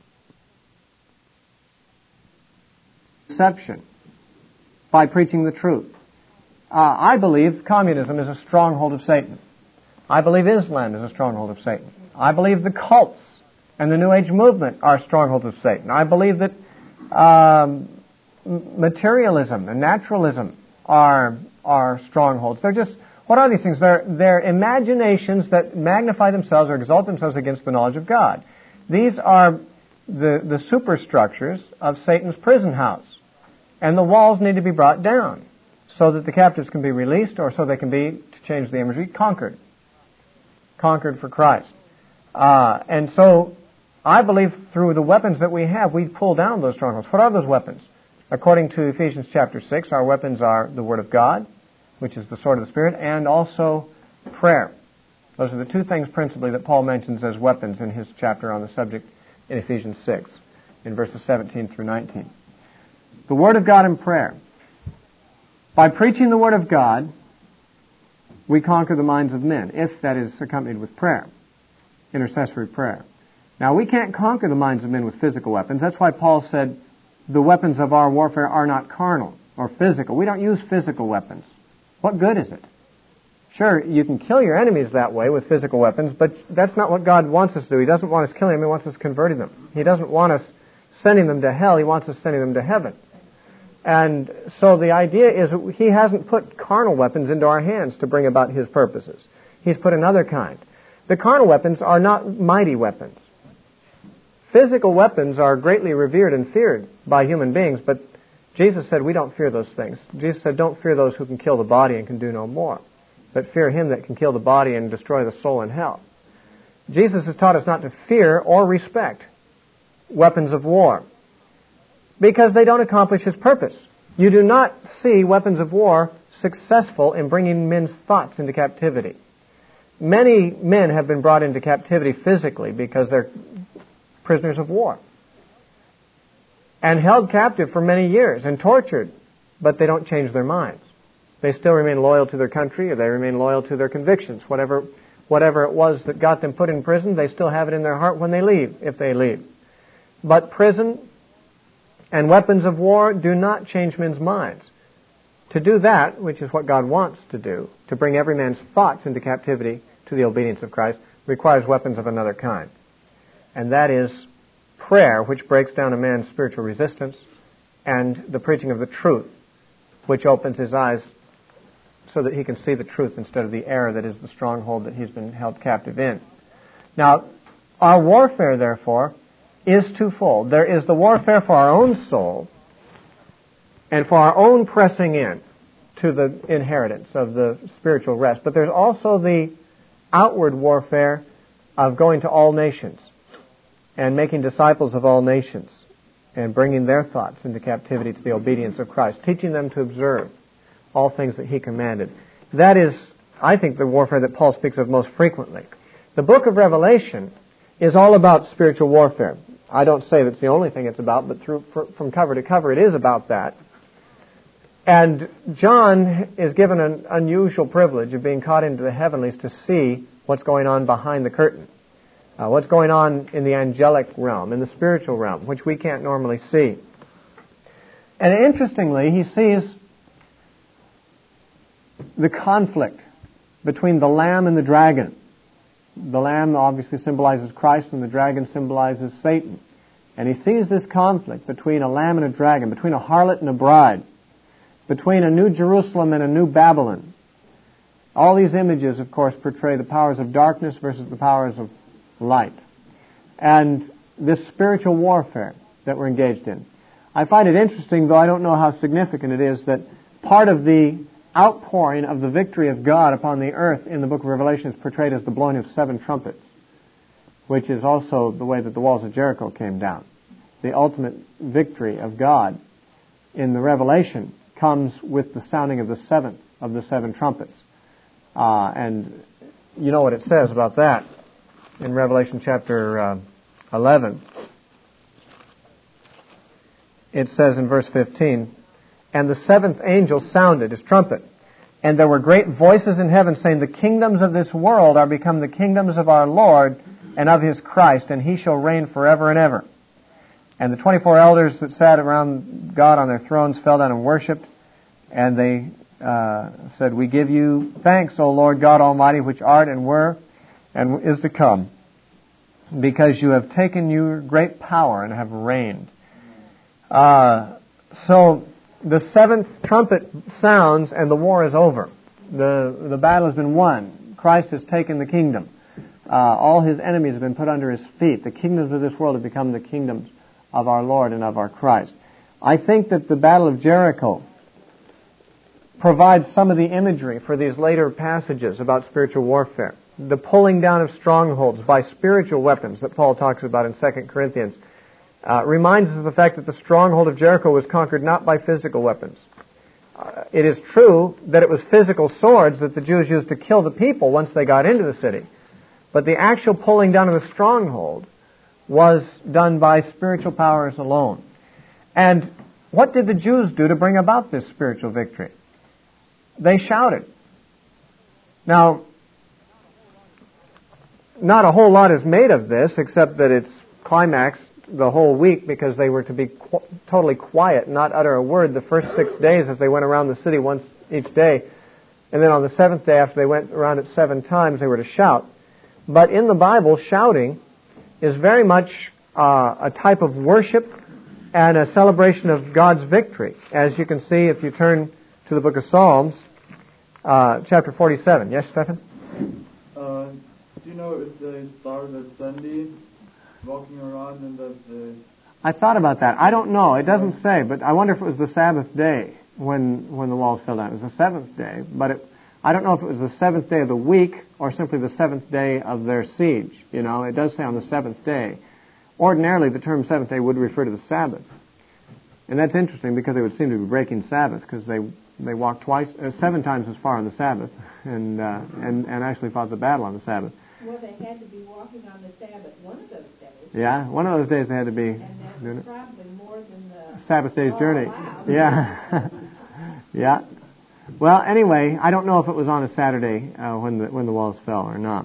deception, by preaching the truth. I believe communism is a stronghold of Satan. I believe Islam is a stronghold of Satan. I believe the cults and the New Age movement are strongholds of Satan. I believe that materialism and naturalism are strongholds. They're just, what are these things? They're imaginations that magnify themselves or exalt themselves against the knowledge of God. These are the superstructures of Satan's prison house. And the walls need to be brought down so that the captives can be released, or so they can be, to change the imagery, conquered. Conquered for Christ. And so, I believe through the weapons that we have, we pull down those strongholds. What are those weapons? According to Ephesians chapter 6, our weapons are the Word of God, which is the sword of the Spirit, and also prayer. Those are the two things principally that Paul mentions as weapons in his chapter on the subject in Ephesians 6, in verses 17 through 19. The Word of God and prayer. By preaching the Word of God, we conquer the minds of men, if that is accompanied with prayer, intercessory prayer. Now, we can't conquer the minds of men with physical weapons. That's why Paul said, the weapons of our warfare are not carnal or physical. We don't use physical weapons. What good is it? Sure, you can kill your enemies that way with physical weapons, but that's not what God wants us to do. He doesn't want us killing them. He wants us converting them. He doesn't want us sending them to hell. He wants us sending them to heaven. And so the idea is He hasn't put carnal weapons into our hands to bring about His purposes. He's put another kind. The carnal weapons are not mighty weapons. Physical weapons are greatly revered and feared by human beings, but Jesus said we don't fear those things. Jesus said don't fear those who can kill the body and can do no more, but fear Him that can kill the body and destroy the soul in hell. Jesus has taught us not to fear or respect weapons of war because they don't accomplish His purpose. You do not see weapons of war successful in bringing men's thoughts into captivity. Many men have been brought into captivity physically because they're prisoners of war and held captive for many years and tortured, but they don't change their minds. They still remain loyal to their country, or they remain loyal to their convictions. Whatever it was that got them put in prison, they still have it in their heart when they leave, if they leave. But prison and weapons of war do not change men's minds. To do that, which is what God wants to do, to bring every man's thoughts into captivity to the obedience of Christ, requires weapons of another kind. And that is prayer, which breaks down a man's spiritual resistance, and the preaching of the truth, which opens his eyes so that he can see the truth instead of the error that is the stronghold that he's been held captive in. Now, our warfare, therefore, is twofold. There is the warfare for our own soul and for our own pressing in to the inheritance of the spiritual rest. But there's also the outward warfare of going to all nations and making disciples of all nations and bringing their thoughts into captivity to the obedience of Christ, teaching them to observe all things that He commanded. That is, I think, the warfare that Paul speaks of most frequently. The book of Revelation is all about spiritual warfare. I don't say that's the only thing it's about, but from cover to cover it is about that. And John is given an unusual privilege of being caught into the heavenlies to see what's going on behind the curtain. What's going on in the angelic realm, in the spiritual realm, which we can't normally see. And interestingly, he sees the conflict between the Lamb and the dragon. The Lamb obviously symbolizes Christ, and the dragon symbolizes Satan. And he sees this conflict between a lamb and a dragon, between a harlot and a bride, between a new Jerusalem and a new Babylon. All these images, of course, portray the powers of darkness versus the powers of light. And this spiritual warfare that we're engaged in. I find it interesting, though I don't know how significant it is, that part of the outpouring of the victory of God upon the earth in the book of Revelation is portrayed as the blowing of 7 trumpets, which is also the way that the walls of Jericho came down. The ultimate victory of God in the Revelation comes with the sounding of the 7th of the 7 trumpets. And you know what it says about that in Revelation chapter 11. It says in verse 15, "And the 7th angel sounded his trumpet, and there were great voices in heaven saying, The kingdoms of this world are become the kingdoms of our Lord and of His Christ, and He shall reign forever and ever. And the 24 elders that sat around God on their thrones fell down and worshipped, and they said, We give you thanks, O Lord God Almighty, which art and were and is to come, because you have taken your great power and have reigned." So the 7th trumpet sounds and the war is over. The battle has been won. Christ has taken the kingdom. All His enemies have been put under His feet. The kingdoms of this world have become the kingdoms of our Lord and of our Christ. I think that the Battle of Jericho provides some of the imagery for these later passages about spiritual warfare. The pulling down of strongholds by spiritual weapons that Paul talks about in 2 Corinthians reminds us of the fact that the stronghold of Jericho was conquered not by physical weapons. It is true that it was physical swords that the Jews used to kill the people once they got into the city. But the actual pulling down of the stronghold was done by spiritual powers alone. And what did the Jews do to bring about this spiritual victory? They shouted. Now, not a whole lot is made of this, except that it's climaxed the whole week because they were to be totally quiet, not utter a word the first 6 days as they went around the city once each day. And then on the seventh day, after they went around it 7 times, they were to shout. But in the Bible, shouting is very much a type of worship and a celebration of God's victory. As you can see if you turn to the book of Psalms, chapter 47. Yes, Stephen? Do you know if they started at Sunday, walking around, and that they... I thought about that. I don't know. It doesn't say, but I wonder if it was the Sabbath day when the walls fell down. It was the seventh day, but I don't know if it was the seventh day of the week or simply the seventh day of their siege. You know, it does say on the seventh day. Ordinarily, the term seventh day would refer to the Sabbath. And that's interesting because they would seem to be breaking Sabbath because they walked 7 times as far on the Sabbath and actually fought the battle on the Sabbath. Well, they had to be walking on the Sabbath one of those days. Yeah, one of those days they had to be and that's doing it. Probably more than the Sabbath day's journey. Wow. Yeah. Yeah. Well, anyway, I don't know if it was on a Saturday when the walls fell or not.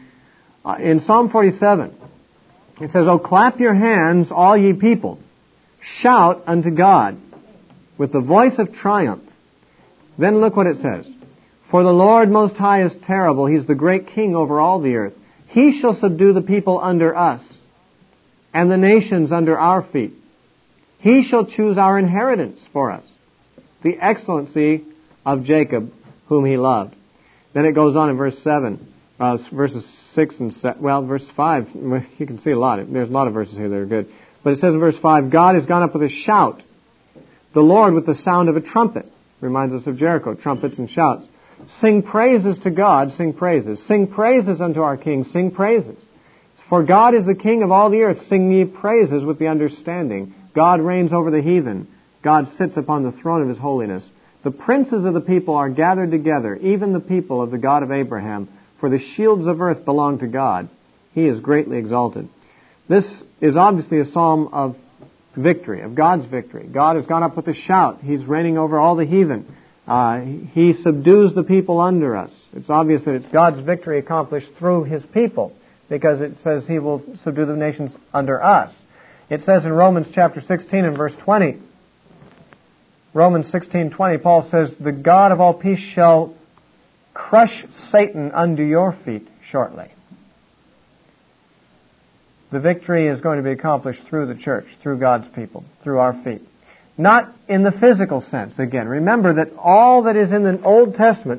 In Psalm 47, it says, "O clap your hands, all ye people. Shout unto God with the voice of triumph." Then look what it says. "For the Lord Most High is terrible. He's the great King over all the earth. He shall subdue the people under us, and the nations under our feet. He shall choose our inheritance for us, the excellency of Jacob, whom he loved." Then it goes on in verse 7, verses 6 and 7, verse 5. You can see a lot. There's a lot of verses here that are good. But it says in verse 5, "God has gone up with a shout, the Lord with the sound of a trumpet." Reminds us of Jericho, trumpets and shouts. "Sing praises to God, sing praises. Sing praises unto our King, sing praises. For God is the King of all the earth. Sing ye praises with the understanding. God reigns over the heathen. God sits upon the throne of his holiness. The princes of the people are gathered together, even the people of the God of Abraham. For the shields of earth belong to God. He is greatly exalted." This is obviously a psalm of victory, of God's victory. God has gone up with a shout. He's reigning over all the heathen. He subdues the people under us. It's obvious that it's God's victory accomplished through his people, because it says he will subdue the nations under us. It says in Romans chapter 16 and verse 20, Romans 16:20, Paul says, "The God of all peace shall crush Satan under your feet shortly." The victory is going to be accomplished through the church, through God's people, through our feet. Not in the physical sense, again. Remember that all that is in the Old Testament,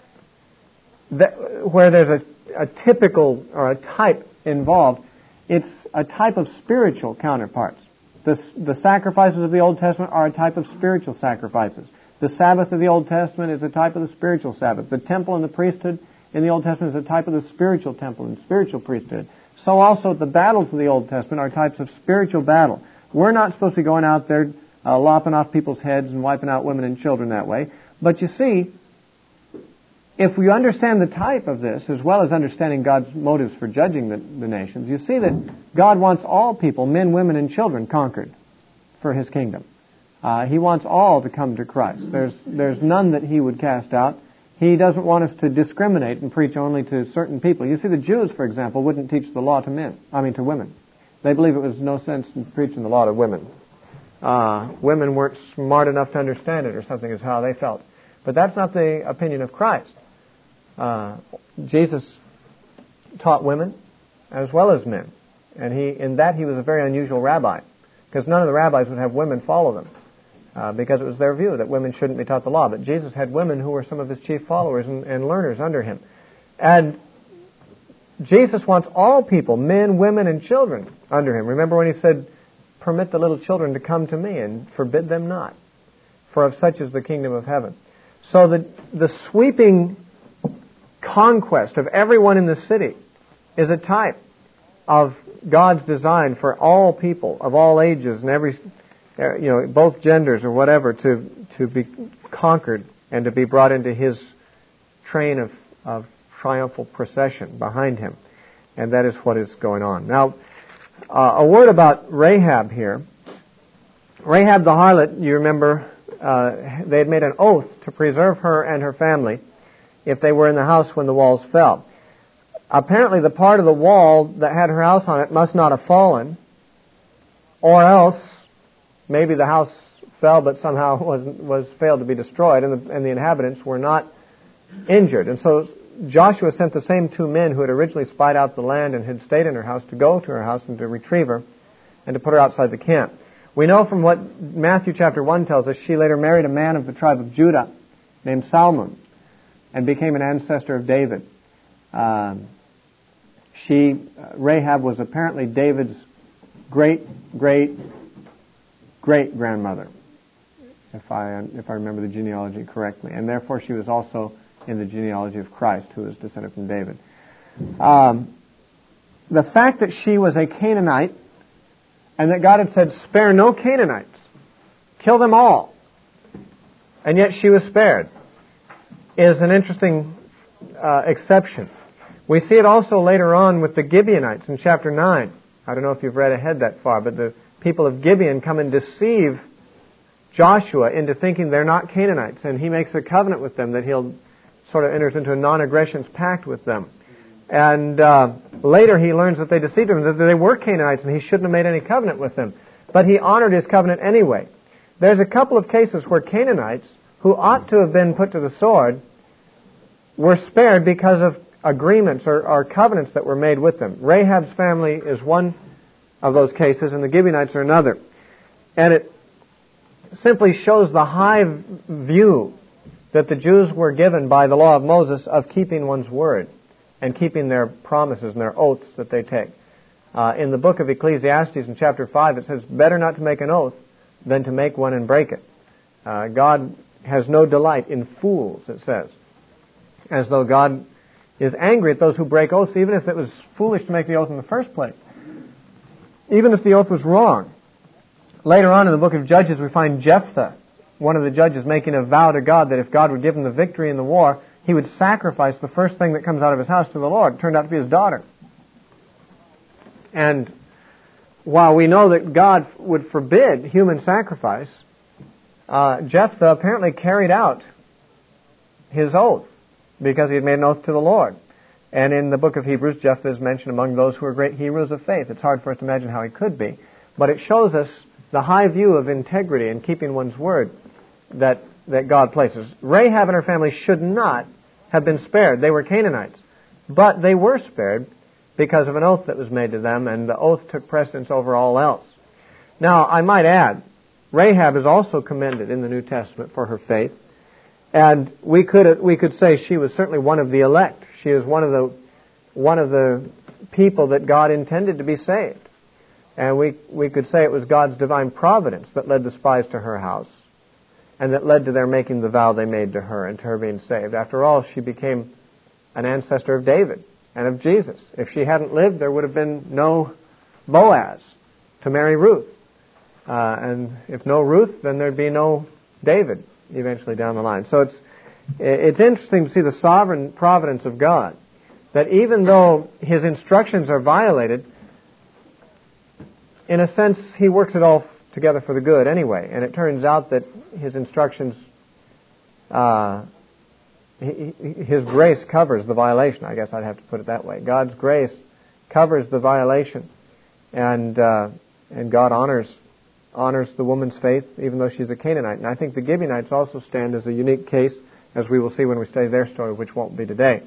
where there's a typical or a type involved, it's a type of spiritual counterparts. The sacrifices of the Old Testament are a type of spiritual sacrifices. The Sabbath of the Old Testament is a type of the spiritual Sabbath. The temple and the priesthood in the Old Testament is a type of the spiritual temple and spiritual priesthood. So also the battles of the Old Testament are types of spiritual battle. We're not supposed to be going out there lopping off people's heads and wiping out women and children that way. But you see, if we understand the type of this, as well as understanding God's motives for judging the nations, you see that God wants all people, men, women, and children, conquered for his kingdom. He wants all to come to Christ. There's none that he would cast out. He doesn't want us to discriminate and preach only to certain people. You see, the Jews, for example, wouldn't teach the law to women. They believe it was no sense in preaching the law to women. Women weren't smart enough to understand it or something is how they felt. But that's not the opinion of Christ. Jesus taught women as well as men. And in that he was a very unusual rabbi, because none of the rabbis would have women follow them, because it was their view that women shouldn't be taught the law. But Jesus had women who were some of his chief followers and learners under him. And Jesus wants all people, men, women, and children, under him. Remember when he said, "Permit the little children to come to me and forbid them not, for of such is the kingdom of heaven." So the sweeping conquest of everyone in the city is a type of God's design for all people of all ages and every, both genders or whatever, to be conquered and to be brought into His train of triumphal procession behind Him. And that is what is going on. Now, a word about Rahab here. Rahab the harlot, you remember, they had made an oath to preserve her and her family if they were in the house when the walls fell. Apparently the part of the wall that had her house on it must not have fallen, or else maybe the house fell but somehow was failed to be destroyed, and the inhabitants were not injured. And so Joshua sent the same two men who had originally spied out the land and had stayed in her house to go to her house and to retrieve her and to put her outside the camp. We know from what Matthew chapter 1 tells us, she later married a man of the tribe of Judah named Salmon and became an ancestor of David. Rahab was apparently David's great-great-great-grandmother, if I remember the genealogy correctly. And therefore she was also in the genealogy of Christ, who is descended from David. The fact that she was a Canaanite and that God had said, spare no Canaanites, kill them all, and yet she was spared, is an interesting exception. We see it also later on with the Gibeonites in chapter 9. I don't know if you've read ahead that far, but the people of Gibeon come and deceive Joshua into thinking they're not Canaanites, and he makes a covenant with them that he'll sort of enters into a non-aggression pact with them. And later he learns that they deceived him, that they were Canaanites, and he shouldn't have made any covenant with them. But he honored his covenant anyway. There's a couple of cases where Canaanites, who ought to have been put to the sword, were spared because of agreements or covenants that were made with them. Rahab's family is one of those cases, and the Gibeonites are another. And it simply shows the high view that the Jews were given by the law of Moses of keeping one's word and keeping their promises and their oaths that they take. In the book of Ecclesiastes in chapter 5, it says, better not to make an oath than to make one and break it. God has no delight in fools, it says. As though God is angry at those who break oaths, even if it was foolish to make the oath in the first place. Even if the oath was wrong. Later on in the book of Judges, we find Jephthah, one of the judges, making a vow to God that if God would give him the victory in the war, he would sacrifice the first thing that comes out of his house to the Lord. It turned out to be his daughter. And while we know that God would forbid human sacrifice, Jephthah apparently carried out his oath because he had made an oath to the Lord. And in the book of Hebrews, Jephthah is mentioned among those who are great heroes of faith. It's hard for us to imagine how he could be, but it shows us the high view of integrity and keeping one's word that God places. Rahab and her family should not have been spared. They were Canaanites. But they were spared because of an oath that was made to them, and the oath took precedence over all else. Now, I might add, Rahab is also commended in the New Testament for her faith. And we could say she was certainly one of the elect. She is one of the people that God intended to be saved. And we could say it was God's divine providence that led the spies to her house and that led to their making the vow they made to her and to her being saved. After all, she became an ancestor of David and of Jesus. If she hadn't lived, there would have been no Boaz to marry Ruth. And if no Ruth, then there'd be no David eventually down the line. So it's interesting to see the sovereign providence of God, that even though His instructions are violated, in a sense, He works it all together for the good anyway. And it turns out that His instructions, His grace covers the violation. I guess I'd have to put it that way. God's grace covers the violation, and God honors the woman's faith, even though she's a Canaanite. And I think the Gibeonites also stand as a unique case, as we will see when we study their story, which won't be today.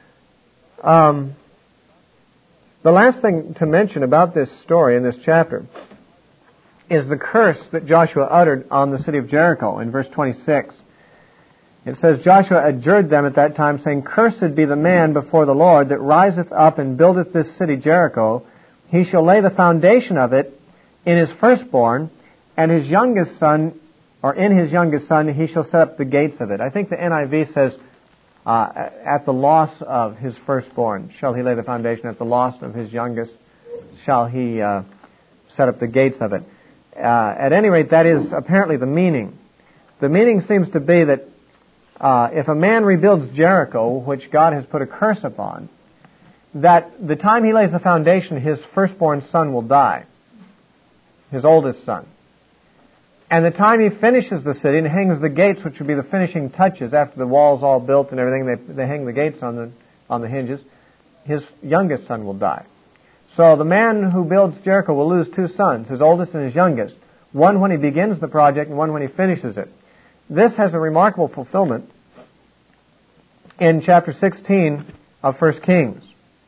The last thing to mention about this story in this chapter is the curse that Joshua uttered on the city of Jericho in verse 26. It says, Joshua adjured them at that time, saying, Cursed be the man before the Lord that riseth up and buildeth this city Jericho. He shall lay the foundation of it in his firstborn, and his youngest son or in his youngest son, he shall set up the gates of it. I think the NIV says, at the loss of his firstborn shall he lay the foundation. At the loss of his youngest shall he set up the gates of it. At any rate, that is apparently the meaning. The meaning seems to be that if a man rebuilds Jericho, which God has put a curse upon, that the time he lays the foundation, his firstborn son will die, his oldest son. And the time he finishes the city and hangs the gates, which would be the finishing touches after the wall's all built and everything, they hang the gates on the hinges, his youngest son will die. So the man who builds Jericho will lose two sons, his oldest and his youngest, one when he begins the project and one when he finishes it. This has a remarkable fulfillment in chapter 16 of 1 Kings.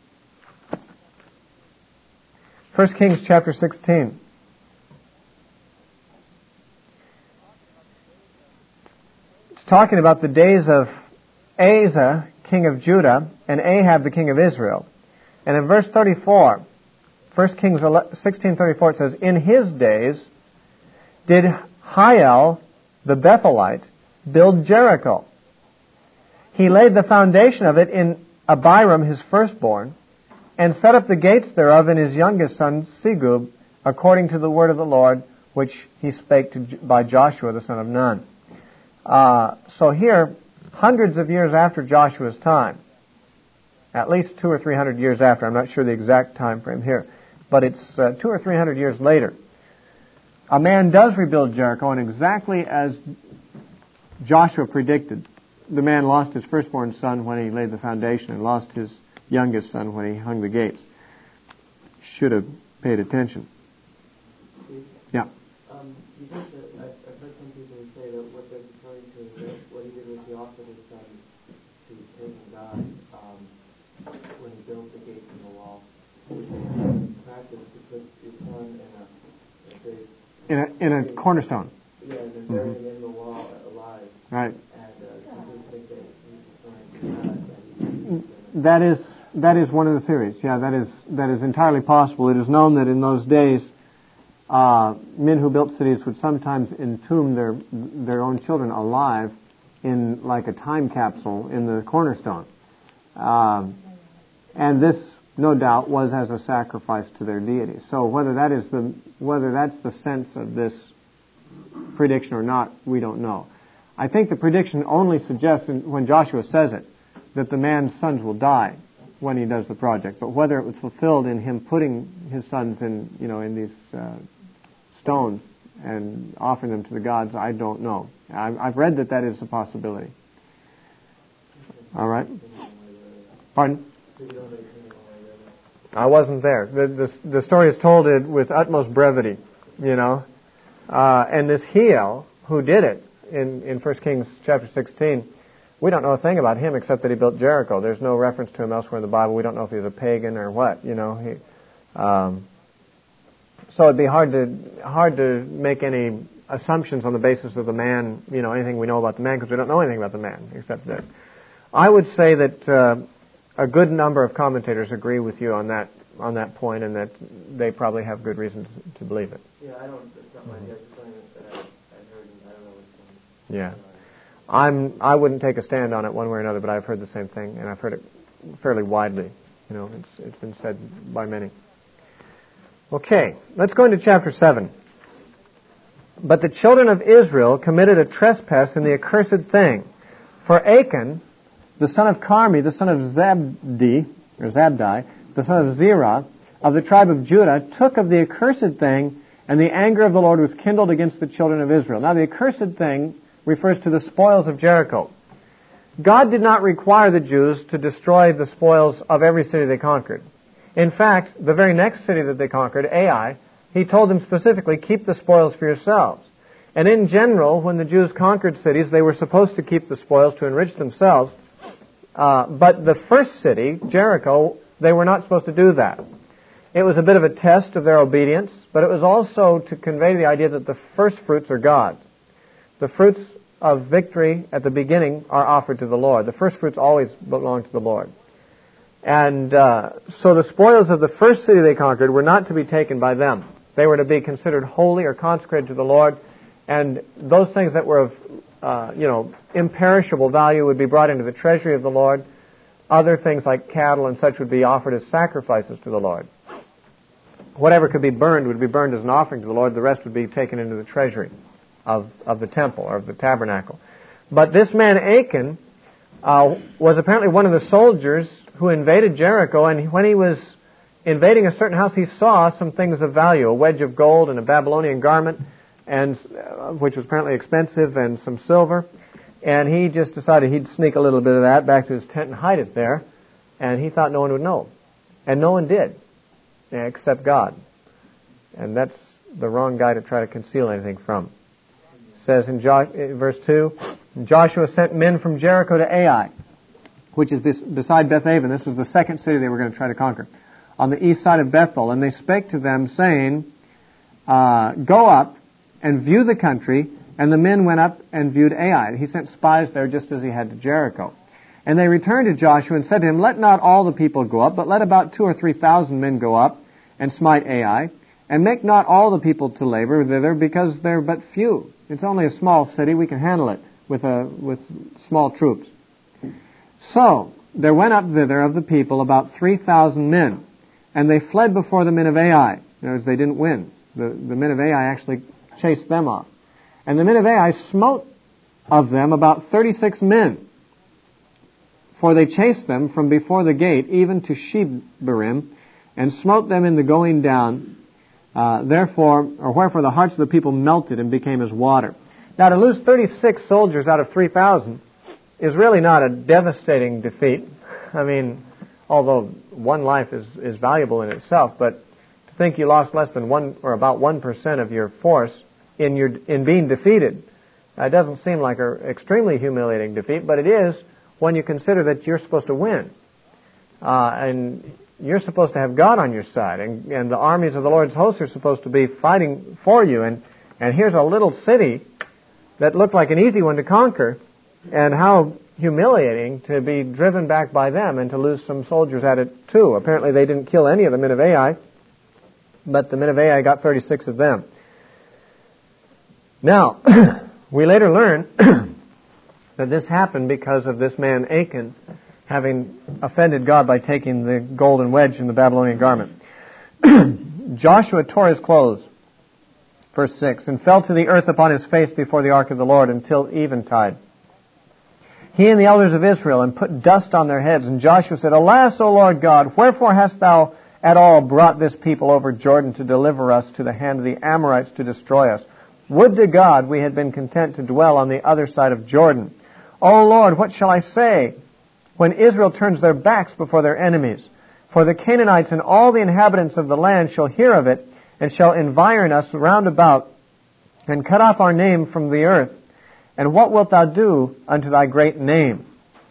1 Kings chapter 16. It's talking about the days of Asa, king of Judah, and Ahab, the king of Israel. And in verse 34, 1 Kings 16:34, it says, "In his days did Hiel, the Bethelite, build Jericho. He laid the foundation of it in Abiram, his firstborn, and set up the gates thereof in his youngest son Segub, according to the word of the Lord, which he spake by Joshua the son of Nun." So here, hundreds of years after Joshua's time, at least 200 or 300 years after, I'm not sure the exact time frame here, but it's 200 or 300 years later, a man does rebuild Jericho, and exactly as Joshua predicted, the man lost his firstborn son when he laid the foundation and lost his youngest son when he hung the gates. Should have paid attention. Yeah. You think that I've heard some people say that what they're referring to is that what he did was he offered his son to pagan God when he built the gates in the wall. In practice, to put his son in a cornerstone. Yeah, and then bury him in the wall alive. Right. And some people think that he's referring to that. That is one of the theories. Yeah, that is entirely possible. It is known that in those days, men who built cities would sometimes entomb their own children alive in like a time capsule in the cornerstone, and this, no doubt, was as a sacrifice to their deity. So whether that's the sense of this prediction or not, we don't know. I think the prediction only suggests, when Joshua says it, that the man's sons will die when he does the project. But whether it was fulfilled in him putting his sons in these stones and offering them to the gods, I don't know. I've read that is a possibility. All right. Pardon? I wasn't there. The story is told with utmost brevity, and this Hiel, who did it in 1 Kings chapter 16, we don't know a thing about him except that he built Jericho. There's no reference to him elsewhere in the Bible. We don't know if he's a pagan or what, So it'd be hard to make any assumptions on the basis of the man, anything we know about the man, because we don't know anything about the man except this. I would say that a good number of commentators agree with you on that point, and that they probably have good reason to believe it. Yeah, it's not my guess. It's something that I heard, and I don't know what's Yeah. I wouldn't take a stand on it one way or another, but I've heard the same thing, and I've heard it fairly widely. It's been said by many. Okay, let's go into chapter 7. "But the children of Israel committed a trespass in the accursed thing. For Achan, the son of Carmi, the son of Zabdi, the son of Zerah, of the tribe of Judah, took of the accursed thing, and the anger of the Lord was kindled against the children of Israel." Now, the accursed thing refers to the spoils of Jericho. God did not require the Jews to destroy the spoils of every city they conquered. In fact, the very next city that they conquered, Ai, he told them specifically, keep the spoils for yourselves. And in general, when the Jews conquered cities, they were supposed to keep the spoils to enrich themselves. But the first city, Jericho, they were not supposed to do that. It was a bit of a test of their obedience, but it was also to convey the idea that the first fruits are God's. The fruits of victory at the beginning are offered to the Lord. The first fruits always belong to the Lord. And so the spoils of the first city they conquered were not to be taken by them. They were to be considered holy or consecrated to the Lord, And those things that were of, imperishable value would be brought into the treasury of the Lord. Other things like cattle and such would be offered as sacrifices to the Lord. Whatever could be burned would be burned as an offering to the Lord. The rest would be taken into the treasury of the temple or of the tabernacle. But this man Achan was apparently one of the soldiers who invaded Jericho, and when he was invading a certain house, he saw some things of value, a wedge of gold and a Babylonian garment, and which was apparently expensive, and some silver. And he just decided he'd sneak a little bit of that back to his tent and hide it there. And he thought no one would know. And no one did, except God. And that's the wrong guy to try to conceal anything from. It says in verse 2, Joshua sent men from Jericho to Ai, which is beside Bethaven. This was the second city they were going to try to conquer, on the east side of Bethel. And they spake to them, saying, Go up and view the country. And the men went up and viewed Ai. He sent spies there just as he had to Jericho. And they returned to Joshua and said to him, Let not all the people go up, but let about 2,000 or 3,000 men go up and smite Ai. And make not all the people to labor thither, because they're but few. It's only a small city. We can handle it with small troops. So there went up thither of the people about 3,000 men. And they fled before the men of Ai. In other words, they didn't win. The men of Ai actually chased them off. And the men of Ai smote of them about 36 men. For they chased them from before the gate, even to Shebarim, and smote them in the going down. Wherefore the hearts of the people melted and became as water. Now, to lose 36 soldiers out of 3,000 is really not a devastating defeat. I mean, although one life is valuable in itself, but to think you lost less than 1 or about 1% of your force in being defeated, it doesn't seem like an extremely humiliating defeat, but it is when you consider that you're supposed to win. And you're supposed to have God on your side, and the armies of the Lord's hosts are supposed to be fighting for you. And here's a little city that looked like an easy one to conquer, and how humiliating to be driven back by them and to lose some soldiers at it too. Apparently they didn't kill any of the men of Ai, but the men of Ai got 36 of them. Now, we later learn that this happened because of this man Achan having offended God by taking the golden wedge in the Babylonian garment. Joshua tore his clothes, verse 6, and fell to the earth upon his face before the ark of the Lord until eventide. He and the elders of Israel, and put dust on their heads. And Joshua said, Alas, O Lord God, wherefore hast thou at all brought this people over Jordan to deliver us to the hand of the Amorites to destroy us? Would to God we had been content to dwell on the other side of Jordan. O Lord, what shall I say when Israel turns their backs before their enemies? For the Canaanites and all the inhabitants of the land shall hear of it, and shall environ us round about, and cut off our name from the earth. And what wilt thou do unto thy great name?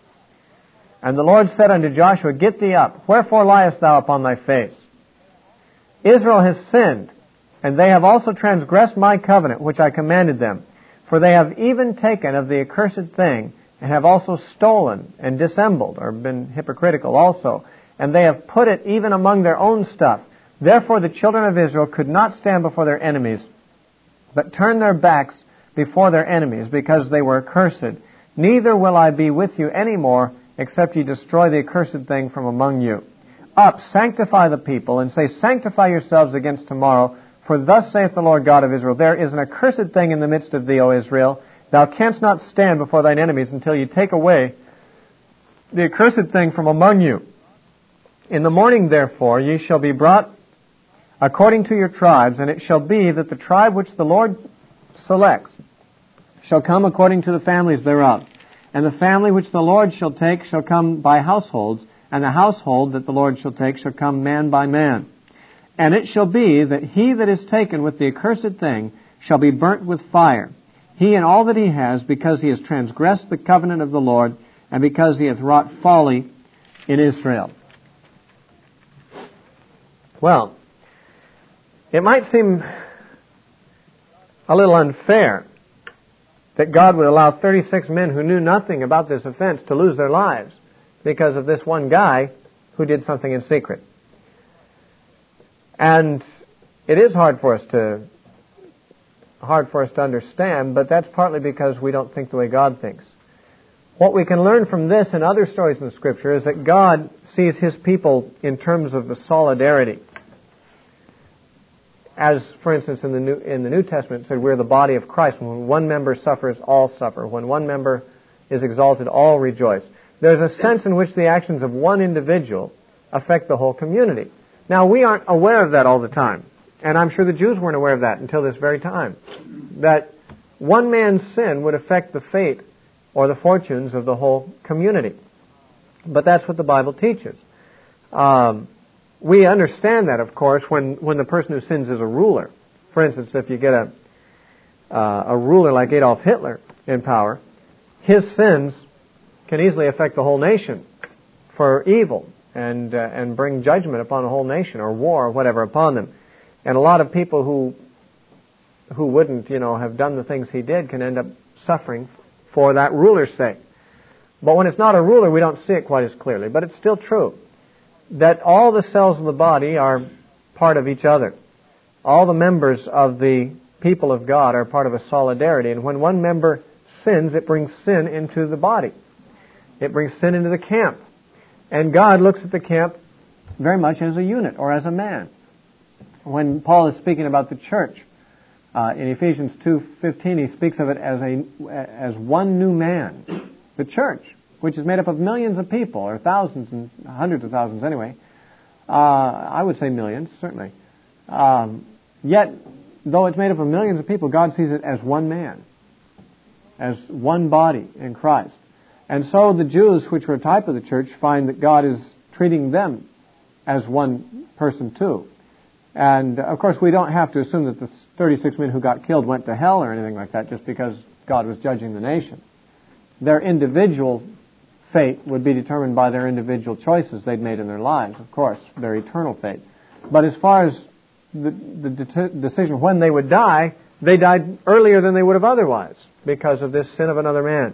And the Lord said unto Joshua, Get thee up, wherefore liest thou upon thy face? Israel has sinned, and they have also transgressed my covenant, which I commanded them. For they have even taken of the accursed thing, and have also stolen, and dissembled, or been hypocritical also. And they have put it even among their own stuff. Therefore the children of Israel could not stand before their enemies, but turned their backs before their enemies, because they were accursed. Neither will I be with you any more, except ye destroy the accursed thing from among you. Up, sanctify the people, and say, Sanctify yourselves against tomorrow, for thus saith the Lord God of Israel, There is an accursed thing in the midst of thee, O Israel. Thou canst not stand before thine enemies until you take away the accursed thing from among you. In the morning, therefore, ye shall be brought according to your tribes, and it shall be that the tribe which the Lord selects shall come according to the families thereof. And the family which the Lord shall take shall come by households, and the household that the Lord shall take shall come man by man. And it shall be that he that is taken with the accursed thing shall be burnt with fire, he and all that he has, because he has transgressed the covenant of the Lord, and because he hath wrought folly in Israel. Well, it might seem a little unfair that God would allow 36 men who knew nothing about this offense to lose their lives because of this one guy who did something in secret. And it is hard for us to hard for us to understand, but that's partly because we don't think the way God thinks. What we can learn from this and other stories in the Scripture is that God sees His people in terms of the solidarity. As, for instance, in the New Testament, it said we're the body of Christ. When one member suffers, all suffer. When one member is exalted, all rejoice. There's a sense in which the actions of one individual affect the whole community. Now, we aren't aware of that all the time. And I'm sure the Jews weren't aware of that until this very time. That one man's sin would affect the fate or the fortunes of the whole community. But that's what the Bible teaches. We understand that, of course, when the person who sins is a ruler. For instance, if you get a ruler like Adolf Hitler in power, his sins can easily affect the whole nation for evil and bring judgment upon the whole nation, or war or whatever upon them. And a lot of people who wouldn't, have done the things he did can end up suffering for that ruler's sake. But when it's not a ruler, we don't see it quite as clearly. But it's still true that all the cells of the body are part of each other. All the members of the people of God are part of a solidarity. And when one member sins, it brings sin into the body. It brings sin into the camp. And God looks at the camp very much as a unit or as a man. When Paul is speaking about the church, in Ephesians 2:15, he speaks of it as one new man, the church, which is made up of millions of people, or thousands and hundreds of thousands anyway. I would say millions, certainly. Yet, though it's made up of millions of people, God sees it as one man, as one body in Christ. And so the Jews, which were a type of the church, find that God is treating them as one person too. And, of course, we don't have to assume that the 36 men who got killed went to hell or anything like that just because God was judging the nation. Their individual fate would be determined by their individual choices they'd made in their lives, of course, their eternal fate. But as far as the decision when they would die, they died earlier than they would have otherwise because of this sin of another man.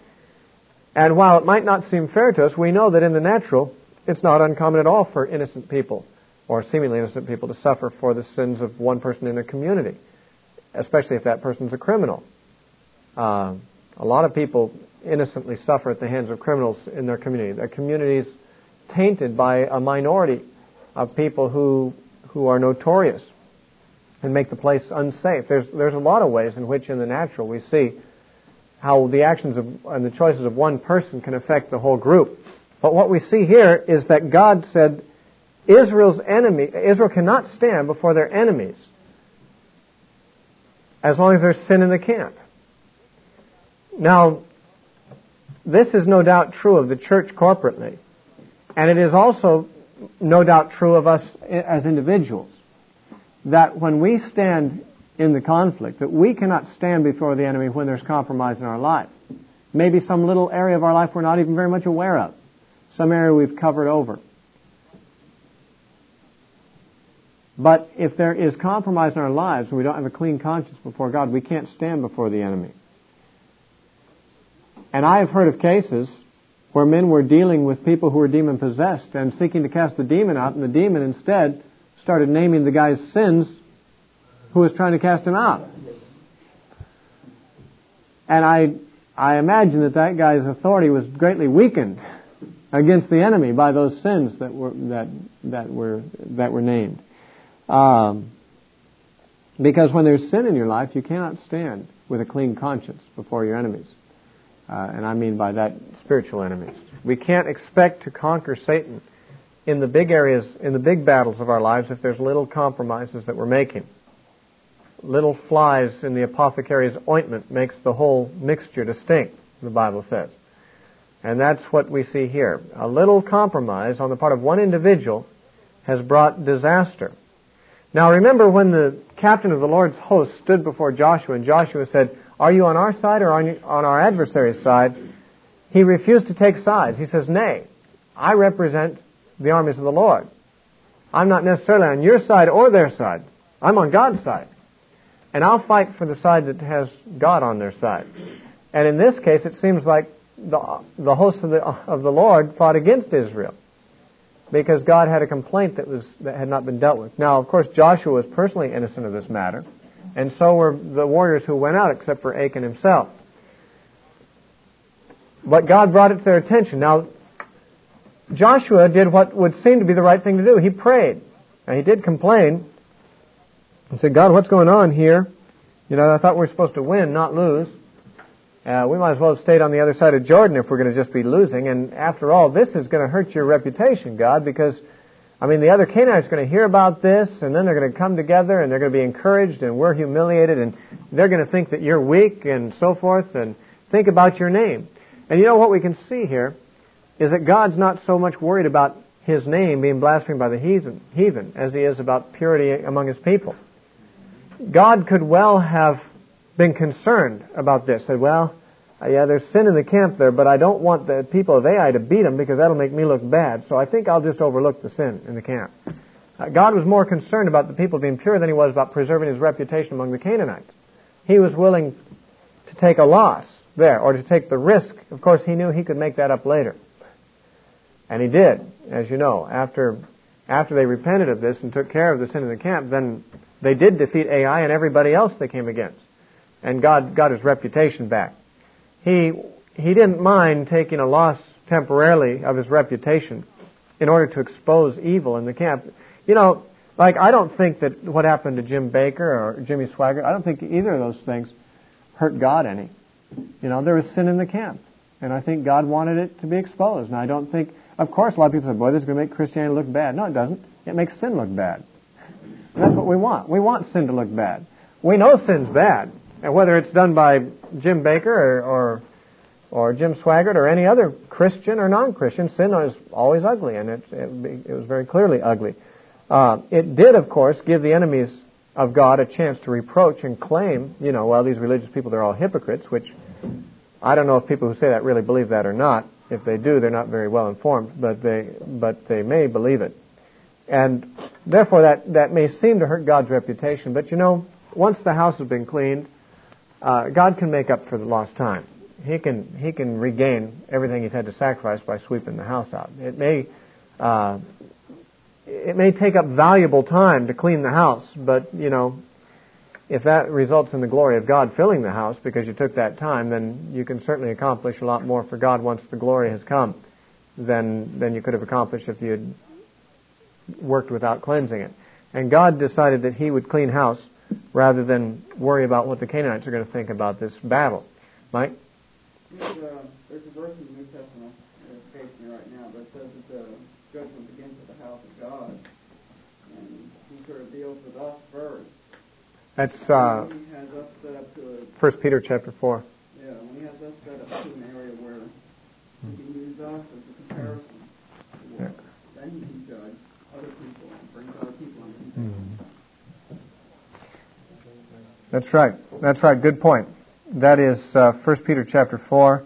And while it might not seem fair to us, we know that in the natural, it's not uncommon at all for innocent people, or seemingly innocent people, to suffer for the sins of one person in a community, especially if that person's a criminal. A lot of people innocently suffer at the hands of criminals in their community. Their community is tainted by a minority of people who are notorious and make the place unsafe. There's a lot of ways in which in the natural we see how the actions and the choices of one person can affect the whole group. But what we see here is that God said Israel cannot stand before their enemies as long as there's sin in the camp. Now, this is no doubt true of the church corporately, and it is also no doubt true of us as individuals, that when we stand in the conflict, that we cannot stand before the enemy when there's compromise in our life. Maybe some little area of our life we're not even very much aware of, some area we've covered over. But if there is compromise in our lives and we don't have a clean conscience before God, we can't stand before the enemy. And I have heard of cases where men were dealing with people who were demon-possessed and seeking to cast the demon out, and the demon instead started naming the guy's sins who was trying to cast him out. And I imagine that guy's authority was greatly weakened against the enemy by those sins that were named. Because when there's sin in your life, you cannot stand with a clean conscience before your enemies. And I mean by that spiritual enemies. We can't expect to conquer Satan in the big areas, in the big battles of our lives, if there's little compromises that we're making. Little flies in the apothecary's ointment makes the whole mixture to stink, the Bible says. And that's what we see here. A little compromise on the part of one individual has brought disaster. Now remember when the captain of the Lord's host stood before Joshua and Joshua said, "Are you on our side or on our adversary's side?" He refused to take sides. He says, "Nay, I represent the armies of the Lord. I'm not necessarily on your side or their side. I'm on God's side. And I'll fight for the side that has God on their side." And in this case, it seems like the hosts of the Lord fought against Israel, because God had a complaint that had not been dealt with. Now, of course, Joshua was personally innocent of this matter, And so were the warriors who went out, except for Achan himself. But God brought it to their attention. Now, Joshua did what would seem to be the right thing to do. He prayed. Now, he did complain and said, God, what's going on here? You know, I thought we were supposed to win, not lose. We might as well have stayed on the other side of Jordan if we're going to just be losing. And after all, this is going to hurt your reputation, God, because, I mean, the other Canaanites are going to hear about this, and then they're going to come together, and they're going to be encouraged, and we're humiliated, and they're going to think that you're weak, and so forth, and think about your name. And you know what we can see here is that God's not so much worried about His name being blasphemed by the heathen as He is about purity among His people. God could well have been concerned about this. Said, well, yeah, there's sin in the camp there, but I don't want the people of Ai to beat them because that'll make me look bad, so I think I'll just overlook the sin in the camp. God was more concerned about the people being pure than He was about preserving His reputation among the Canaanites. He was willing to take a loss there, or to take the risk. Of course, He knew He could make that up later. And He did, as you know. After they repented of this and took care of the sin in the camp, then they did defeat Ai and everybody else they came against. And God got His reputation back. He didn't mind taking a loss temporarily of His reputation in order to expose evil in the camp. You know, like, I don't think that what happened to Jim Baker or Jimmy Swaggart, I don't think either of those things hurt God any. You know, there was sin in the camp. And I think God wanted it to be exposed. And I don't think, of course, a lot of people say, boy, this is going to make Christianity look bad. No, it doesn't. It makes sin look bad. And that's what we want. We want sin to look bad. We know sin's bad. And whether it's done by Jim Baker or Jim Swaggart or any other Christian or non-Christian, sin is always ugly. And it was very clearly ugly. It did, of course, give the enemies of God a chance to reproach and claim, you know, well, these religious people, they're all hypocrites, which I don't know if people who say that really believe that or not. If they do, they're not very well informed, but they may believe it. And therefore that may seem to hurt God's reputation. But you know, once the house has been cleaned, God can make up for the lost time. He can regain everything He's had to sacrifice by sweeping the house out. It may take up valuable time to clean the house, but you know, if that results in the glory of God filling the house because you took that time, then you can certainly accomplish a lot more for God once the glory has come than you could have accomplished if you had worked without cleansing it. And God decided that He would clean house rather than worry about what the Canaanites are going to think about this battle. Mike? There's a verse in the New Testament that's facing me right now, but it says that the judgment begins at the house of God. And He sort of deals with us first. That's He has us set up to 1 Peter chapter 4. Yeah, when He has us set up to an area where He can use us as a comparison, then He can judge other people and bring other people into That's right. That's right. Good point. That is 1 Peter chapter 4,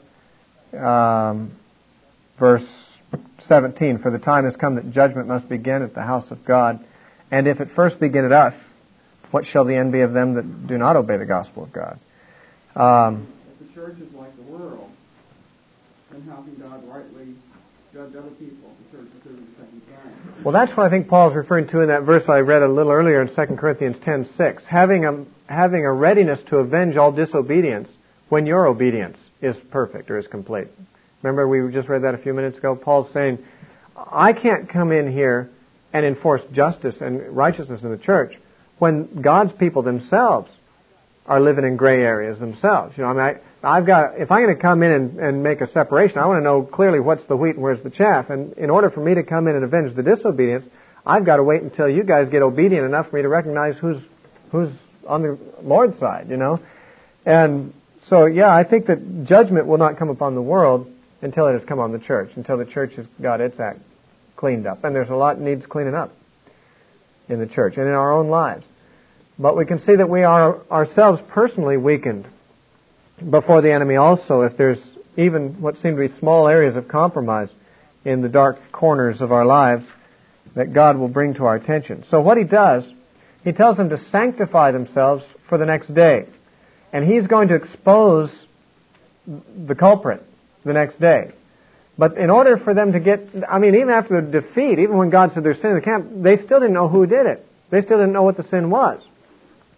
verse 17. For the time has come that judgment must begin at the house of God. And if it first begin at us, what shall the end be of them that do not obey the gospel of God? If the church is like the world, then how can God rightly judge other people? The church is doing the second time. Well, that's what I think Paul's referring to in that verse I read a little earlier in 2 Corinthians 10:6. Having a readiness to avenge all disobedience when your obedience is perfect or is complete. Remember, we just read that a few minutes ago? Paul's saying, I can't come in here and enforce justice and righteousness in the church when God's people themselves are living in gray areas themselves. You know, I mean, if I'm going to come in and make a separation, I want to know clearly what's the wheat and where's the chaff. And in order for me to come in and avenge the disobedience, I've got to wait until you guys get obedient enough for me to recognize who's on the Lord's side, you know. And so, yeah, I think that judgment will not come upon the world until it has come on the church, until the church has got its act cleaned up. And there's a lot needs cleaning up in the church and in our own lives. But we can see that we are ourselves personally weakened before the enemy also if there's even what seem to be small areas of compromise in the dark corners of our lives that God will bring to our attention. So what He does, He tells them to sanctify themselves for the next day. And He's going to expose the culprit the next day. But in order for them to get, I mean, even after the defeat, even when God said there's sin in the camp, they still didn't know who did it. They still didn't know what the sin was.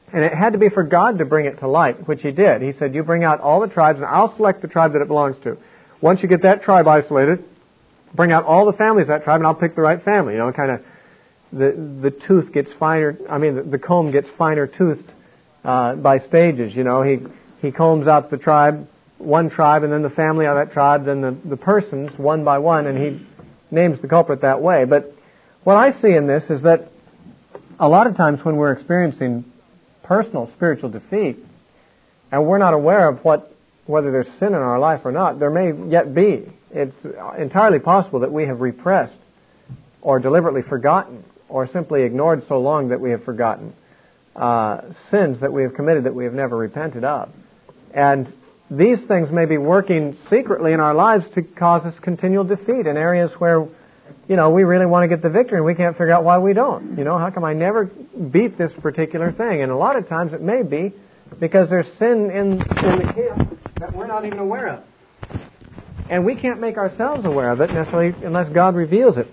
And it had to be for God to bring it to light, which He did. He said, you bring out all the tribes, and I'll select the tribe that it belongs to. Once you get that tribe isolated, bring out all the families of that tribe, and I'll pick the right family. You know, kind of the tooth gets finer. I mean, the comb gets finer toothed by stages. You know, he combs out the tribe, one tribe, and then the family of that tribe, then the persons one by one, and he names the culprit that way. But what I see in this is that a lot of times when we're experiencing personal spiritual defeat, and we're not aware of whether there's sin in our life or not, there may yet be. It's entirely possible that we have repressed or deliberately forgotten or simply ignored so long that we have forgotten sins that we have committed that we have never repented of. And these things may be working secretly in our lives to cause us continual defeat in areas where, you know, we really want to get the victory and we can't figure out why we don't. You know, how come I never beat this particular thing? And a lot of times it may be because there's sin in the camp that we're not even aware of. And we can't make ourselves aware of it necessarily unless God reveals it.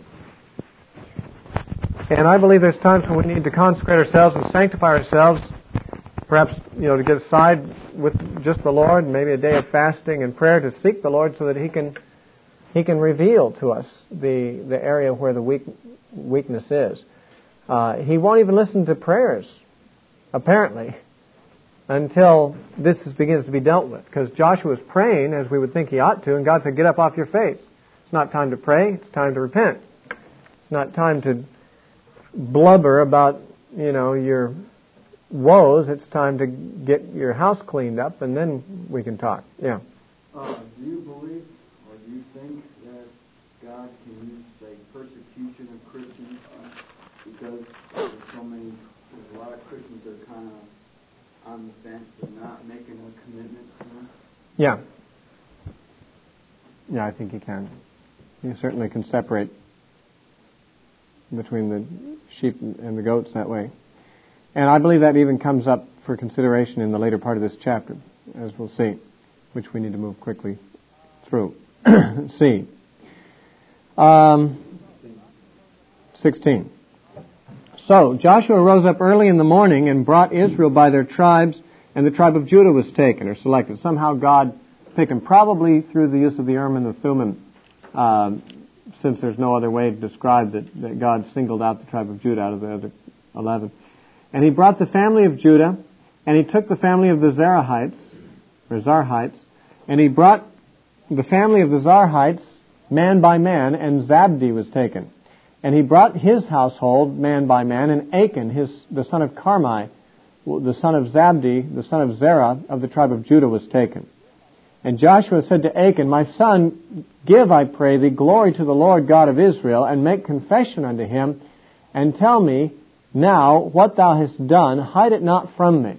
And I believe there's times when we need to consecrate ourselves and sanctify ourselves, perhaps, you know, to get aside with just the Lord, maybe a day of fasting and prayer to seek the Lord so that He can reveal to us the area where the weakness is. He won't even listen to prayers, apparently, until this begins to be dealt with. Because Joshua was praying as we would think he ought to, and God said, get up off your face. It's not time to pray, it's time to repent. It's not time to blubber about, you know, your woes. It's time to get your house cleaned up, and then we can talk. Yeah. Do you believe, or do you think that God can use, say, persecution of Christians because there's a lot of Christians that are kind of on the fence and not making a commitment to Him? Yeah. Yeah, I think He can. He certainly can separate between the sheep and the goats that way. And I believe that even comes up for consideration in the later part of this chapter, as we'll see, which we need to move quickly through. See. 16. So Joshua rose up early in the morning and brought Israel by their tribes, and the tribe of Judah was taken or selected. Somehow God picked them, probably through the use of the Urim and the Thummim, since there's no other way to describe that God singled out the tribe of Judah out of the other 11. And He brought the family of Judah, and He took the family of the Zarhites, and He brought the family of the Zarhites man by man, and Zabdi was taken. And He brought his household man by man, and Achan, the son of Carmi, the son of Zabdi, the son of Zerah, of the tribe of Judah, was taken. And Joshua said to Achan, my son, give, I pray thee, glory to the Lord God of Israel, and make confession unto Him, and tell me now what thou hast done, hide it not from me.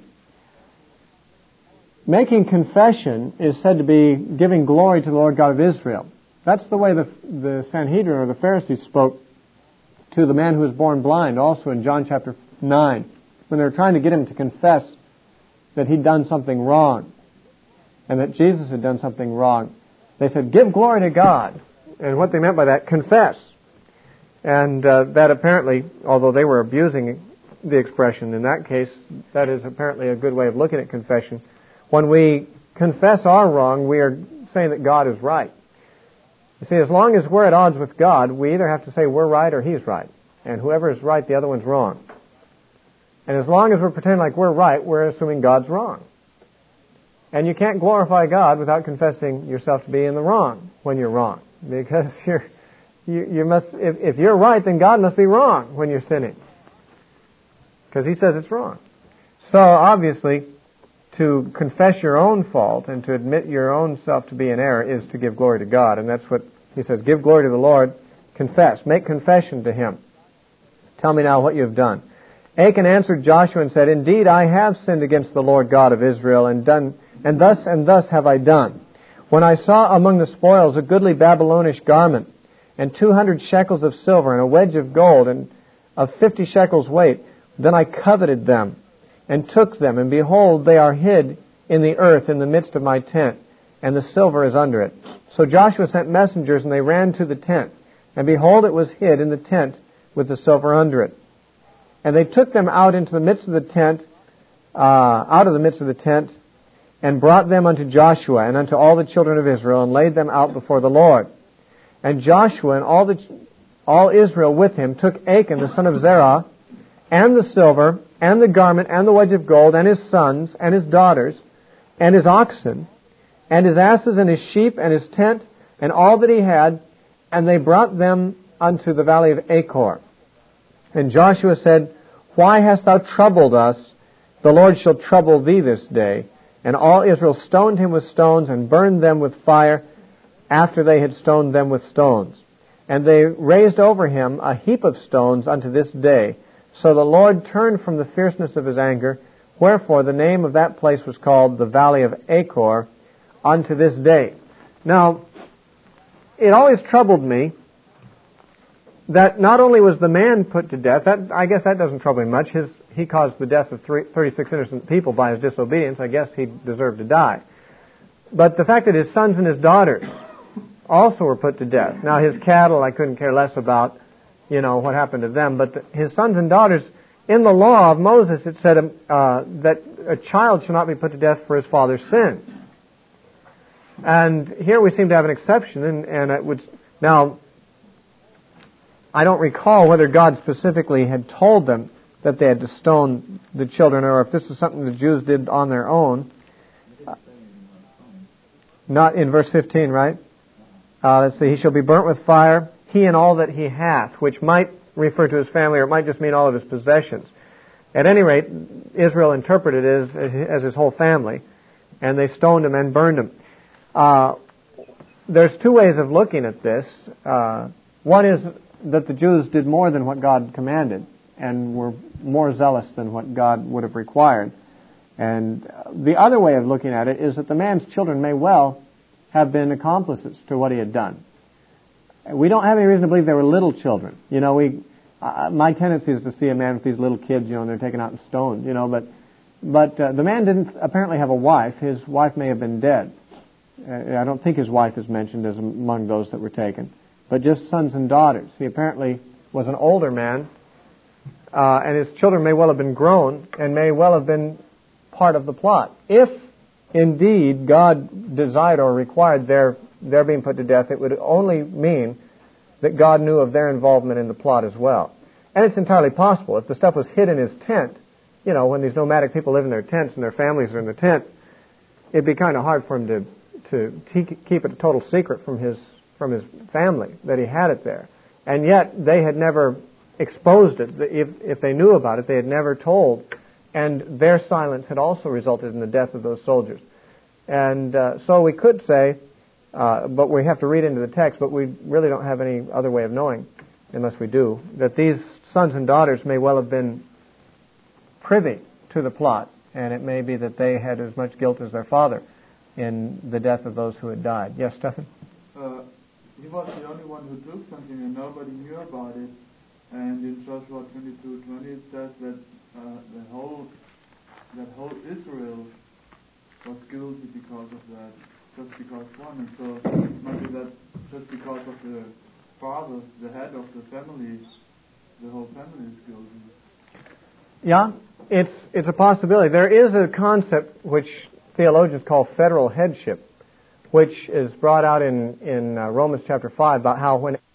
Making confession is said to be giving glory to the Lord God of Israel. That's the way the Sanhedrin or the Pharisees spoke to the man who was born blind, also in John chapter 9, when they were trying to get him to confess that he'd done something wrong and that Jesus had done something wrong. They said, give glory to God. And what they meant by that, confess. And that apparently, although they were abusing the expression, in that case, that is apparently a good way of looking at confession. When we confess our wrong, we are saying that God is right. You see, as long as we're at odds with God, we either have to say we're right or He's right. And whoever is right, the other one's wrong. And as long as we're pretending like we're right, we're assuming God's wrong. And you can't glorify God without confessing yourself to be in the wrong when you're wrong. Because you must, if you're right, then God must be wrong when you're sinning. Because He says it's wrong. So obviously, to confess your own fault and to admit your own self to be in error is to give glory to God. And that's what He says, give glory to the Lord, confess, make confession to Him. Tell me now what you have done. Achan answered Joshua and said, indeed, I have sinned against the Lord God of Israel and thus have I done. When I saw among the spoils a goodly Babylonish garment, and 200 shekels of silver, and a wedge of gold, and of 50 shekels weight, then I coveted them, and took them, and behold, they are hid in the earth in the midst of my tent, and the silver is under it. So Joshua sent messengers, and they ran to the tent, and behold, it was hid in the tent with the silver under it. And they took them out into the midst of the tent out of the midst of the tent, and brought them unto Joshua and unto all the children of Israel, and laid them out before the Lord. And Joshua and all Israel with him took Achan the son of Zerah, and the silver, and the garment, and the wedge of gold, and his sons, and his daughters, and his oxen, and his asses, and his sheep, and his tent, and all that he had, and they brought them unto the valley of Achor. And Joshua said, Why hast thou troubled us? The Lord shall trouble thee this day. And all Israel stoned him with stones, and burned them with fire, after they had stoned them with stones. And they raised over him a heap of stones unto this day. So the Lord turned from the fierceness of his anger, wherefore the name of that place was called the Valley of Achor unto this day. Now, it always troubled me that not only was the man put to death, I guess that doesn't trouble me much. He caused the death of 36 innocent people by his disobedience. I guess he deserved to die. But the fact that his sons and his daughters also were put to death. Now, his cattle, I couldn't care less about, what happened to them. But his sons and daughters, in the law of Moses, it said that a child shall not be put to death for his father's sin. And here we seem to have an exception. And it would... Now, I don't recall whether God specifically had told them that they had to stone the children, or if this was something the Jews did on their own. Not in verse 15, right? Let's see. He shall be burnt with fire, he and all that he hath, which might refer to his family, or it might just mean all of his possessions. At any rate, Israel interpreted it as his whole family, and they stoned him and burned him. There's two ways of looking at this. One is that the Jews did more than what God commanded, and were more zealous than what God would have required. And the other way of looking at it is that the man's children may well have been accomplices to what he had done. We don't have any reason to believe they were little children. My tendency is to see a man with these little kids, and they're taken out and stoned, but the man didn't apparently have a wife. His wife may have been dead. I don't think his wife is mentioned as among those that were taken, but just sons and daughters. He apparently was an older man, and his children may well have been grown and may well have been part of the plot. If indeed God desired or required their being put to death, it would only mean that God knew of their involvement in the plot as well. And it's entirely possible. If the stuff was hid in his tent, when these nomadic people live in their tents and their families are in the tent, it'd be kind of hard for him to keep it a total secret from his family that he had it there. And yet they had never exposed it. If they knew about it, they had never told. And their silence had also resulted in the death of those soldiers. And so we could say, but we have to read into the text, but we really don't have any other way of knowing, unless we do, that these sons and daughters may well have been privy to the plot, and it may be that they had as much guilt as their father in the death of those who had died. Yes, Stephen? He was the only one who took something, and nobody knew about it. And in Joshua 22:20 it says that that whole Israel was guilty because of that, just because one. And so maybe that just because of the father, the head of the family, the whole family is guilty. Yeah, it's a possibility. There is a concept which theologians call federal headship, which is brought out in Romans chapter 5 about how when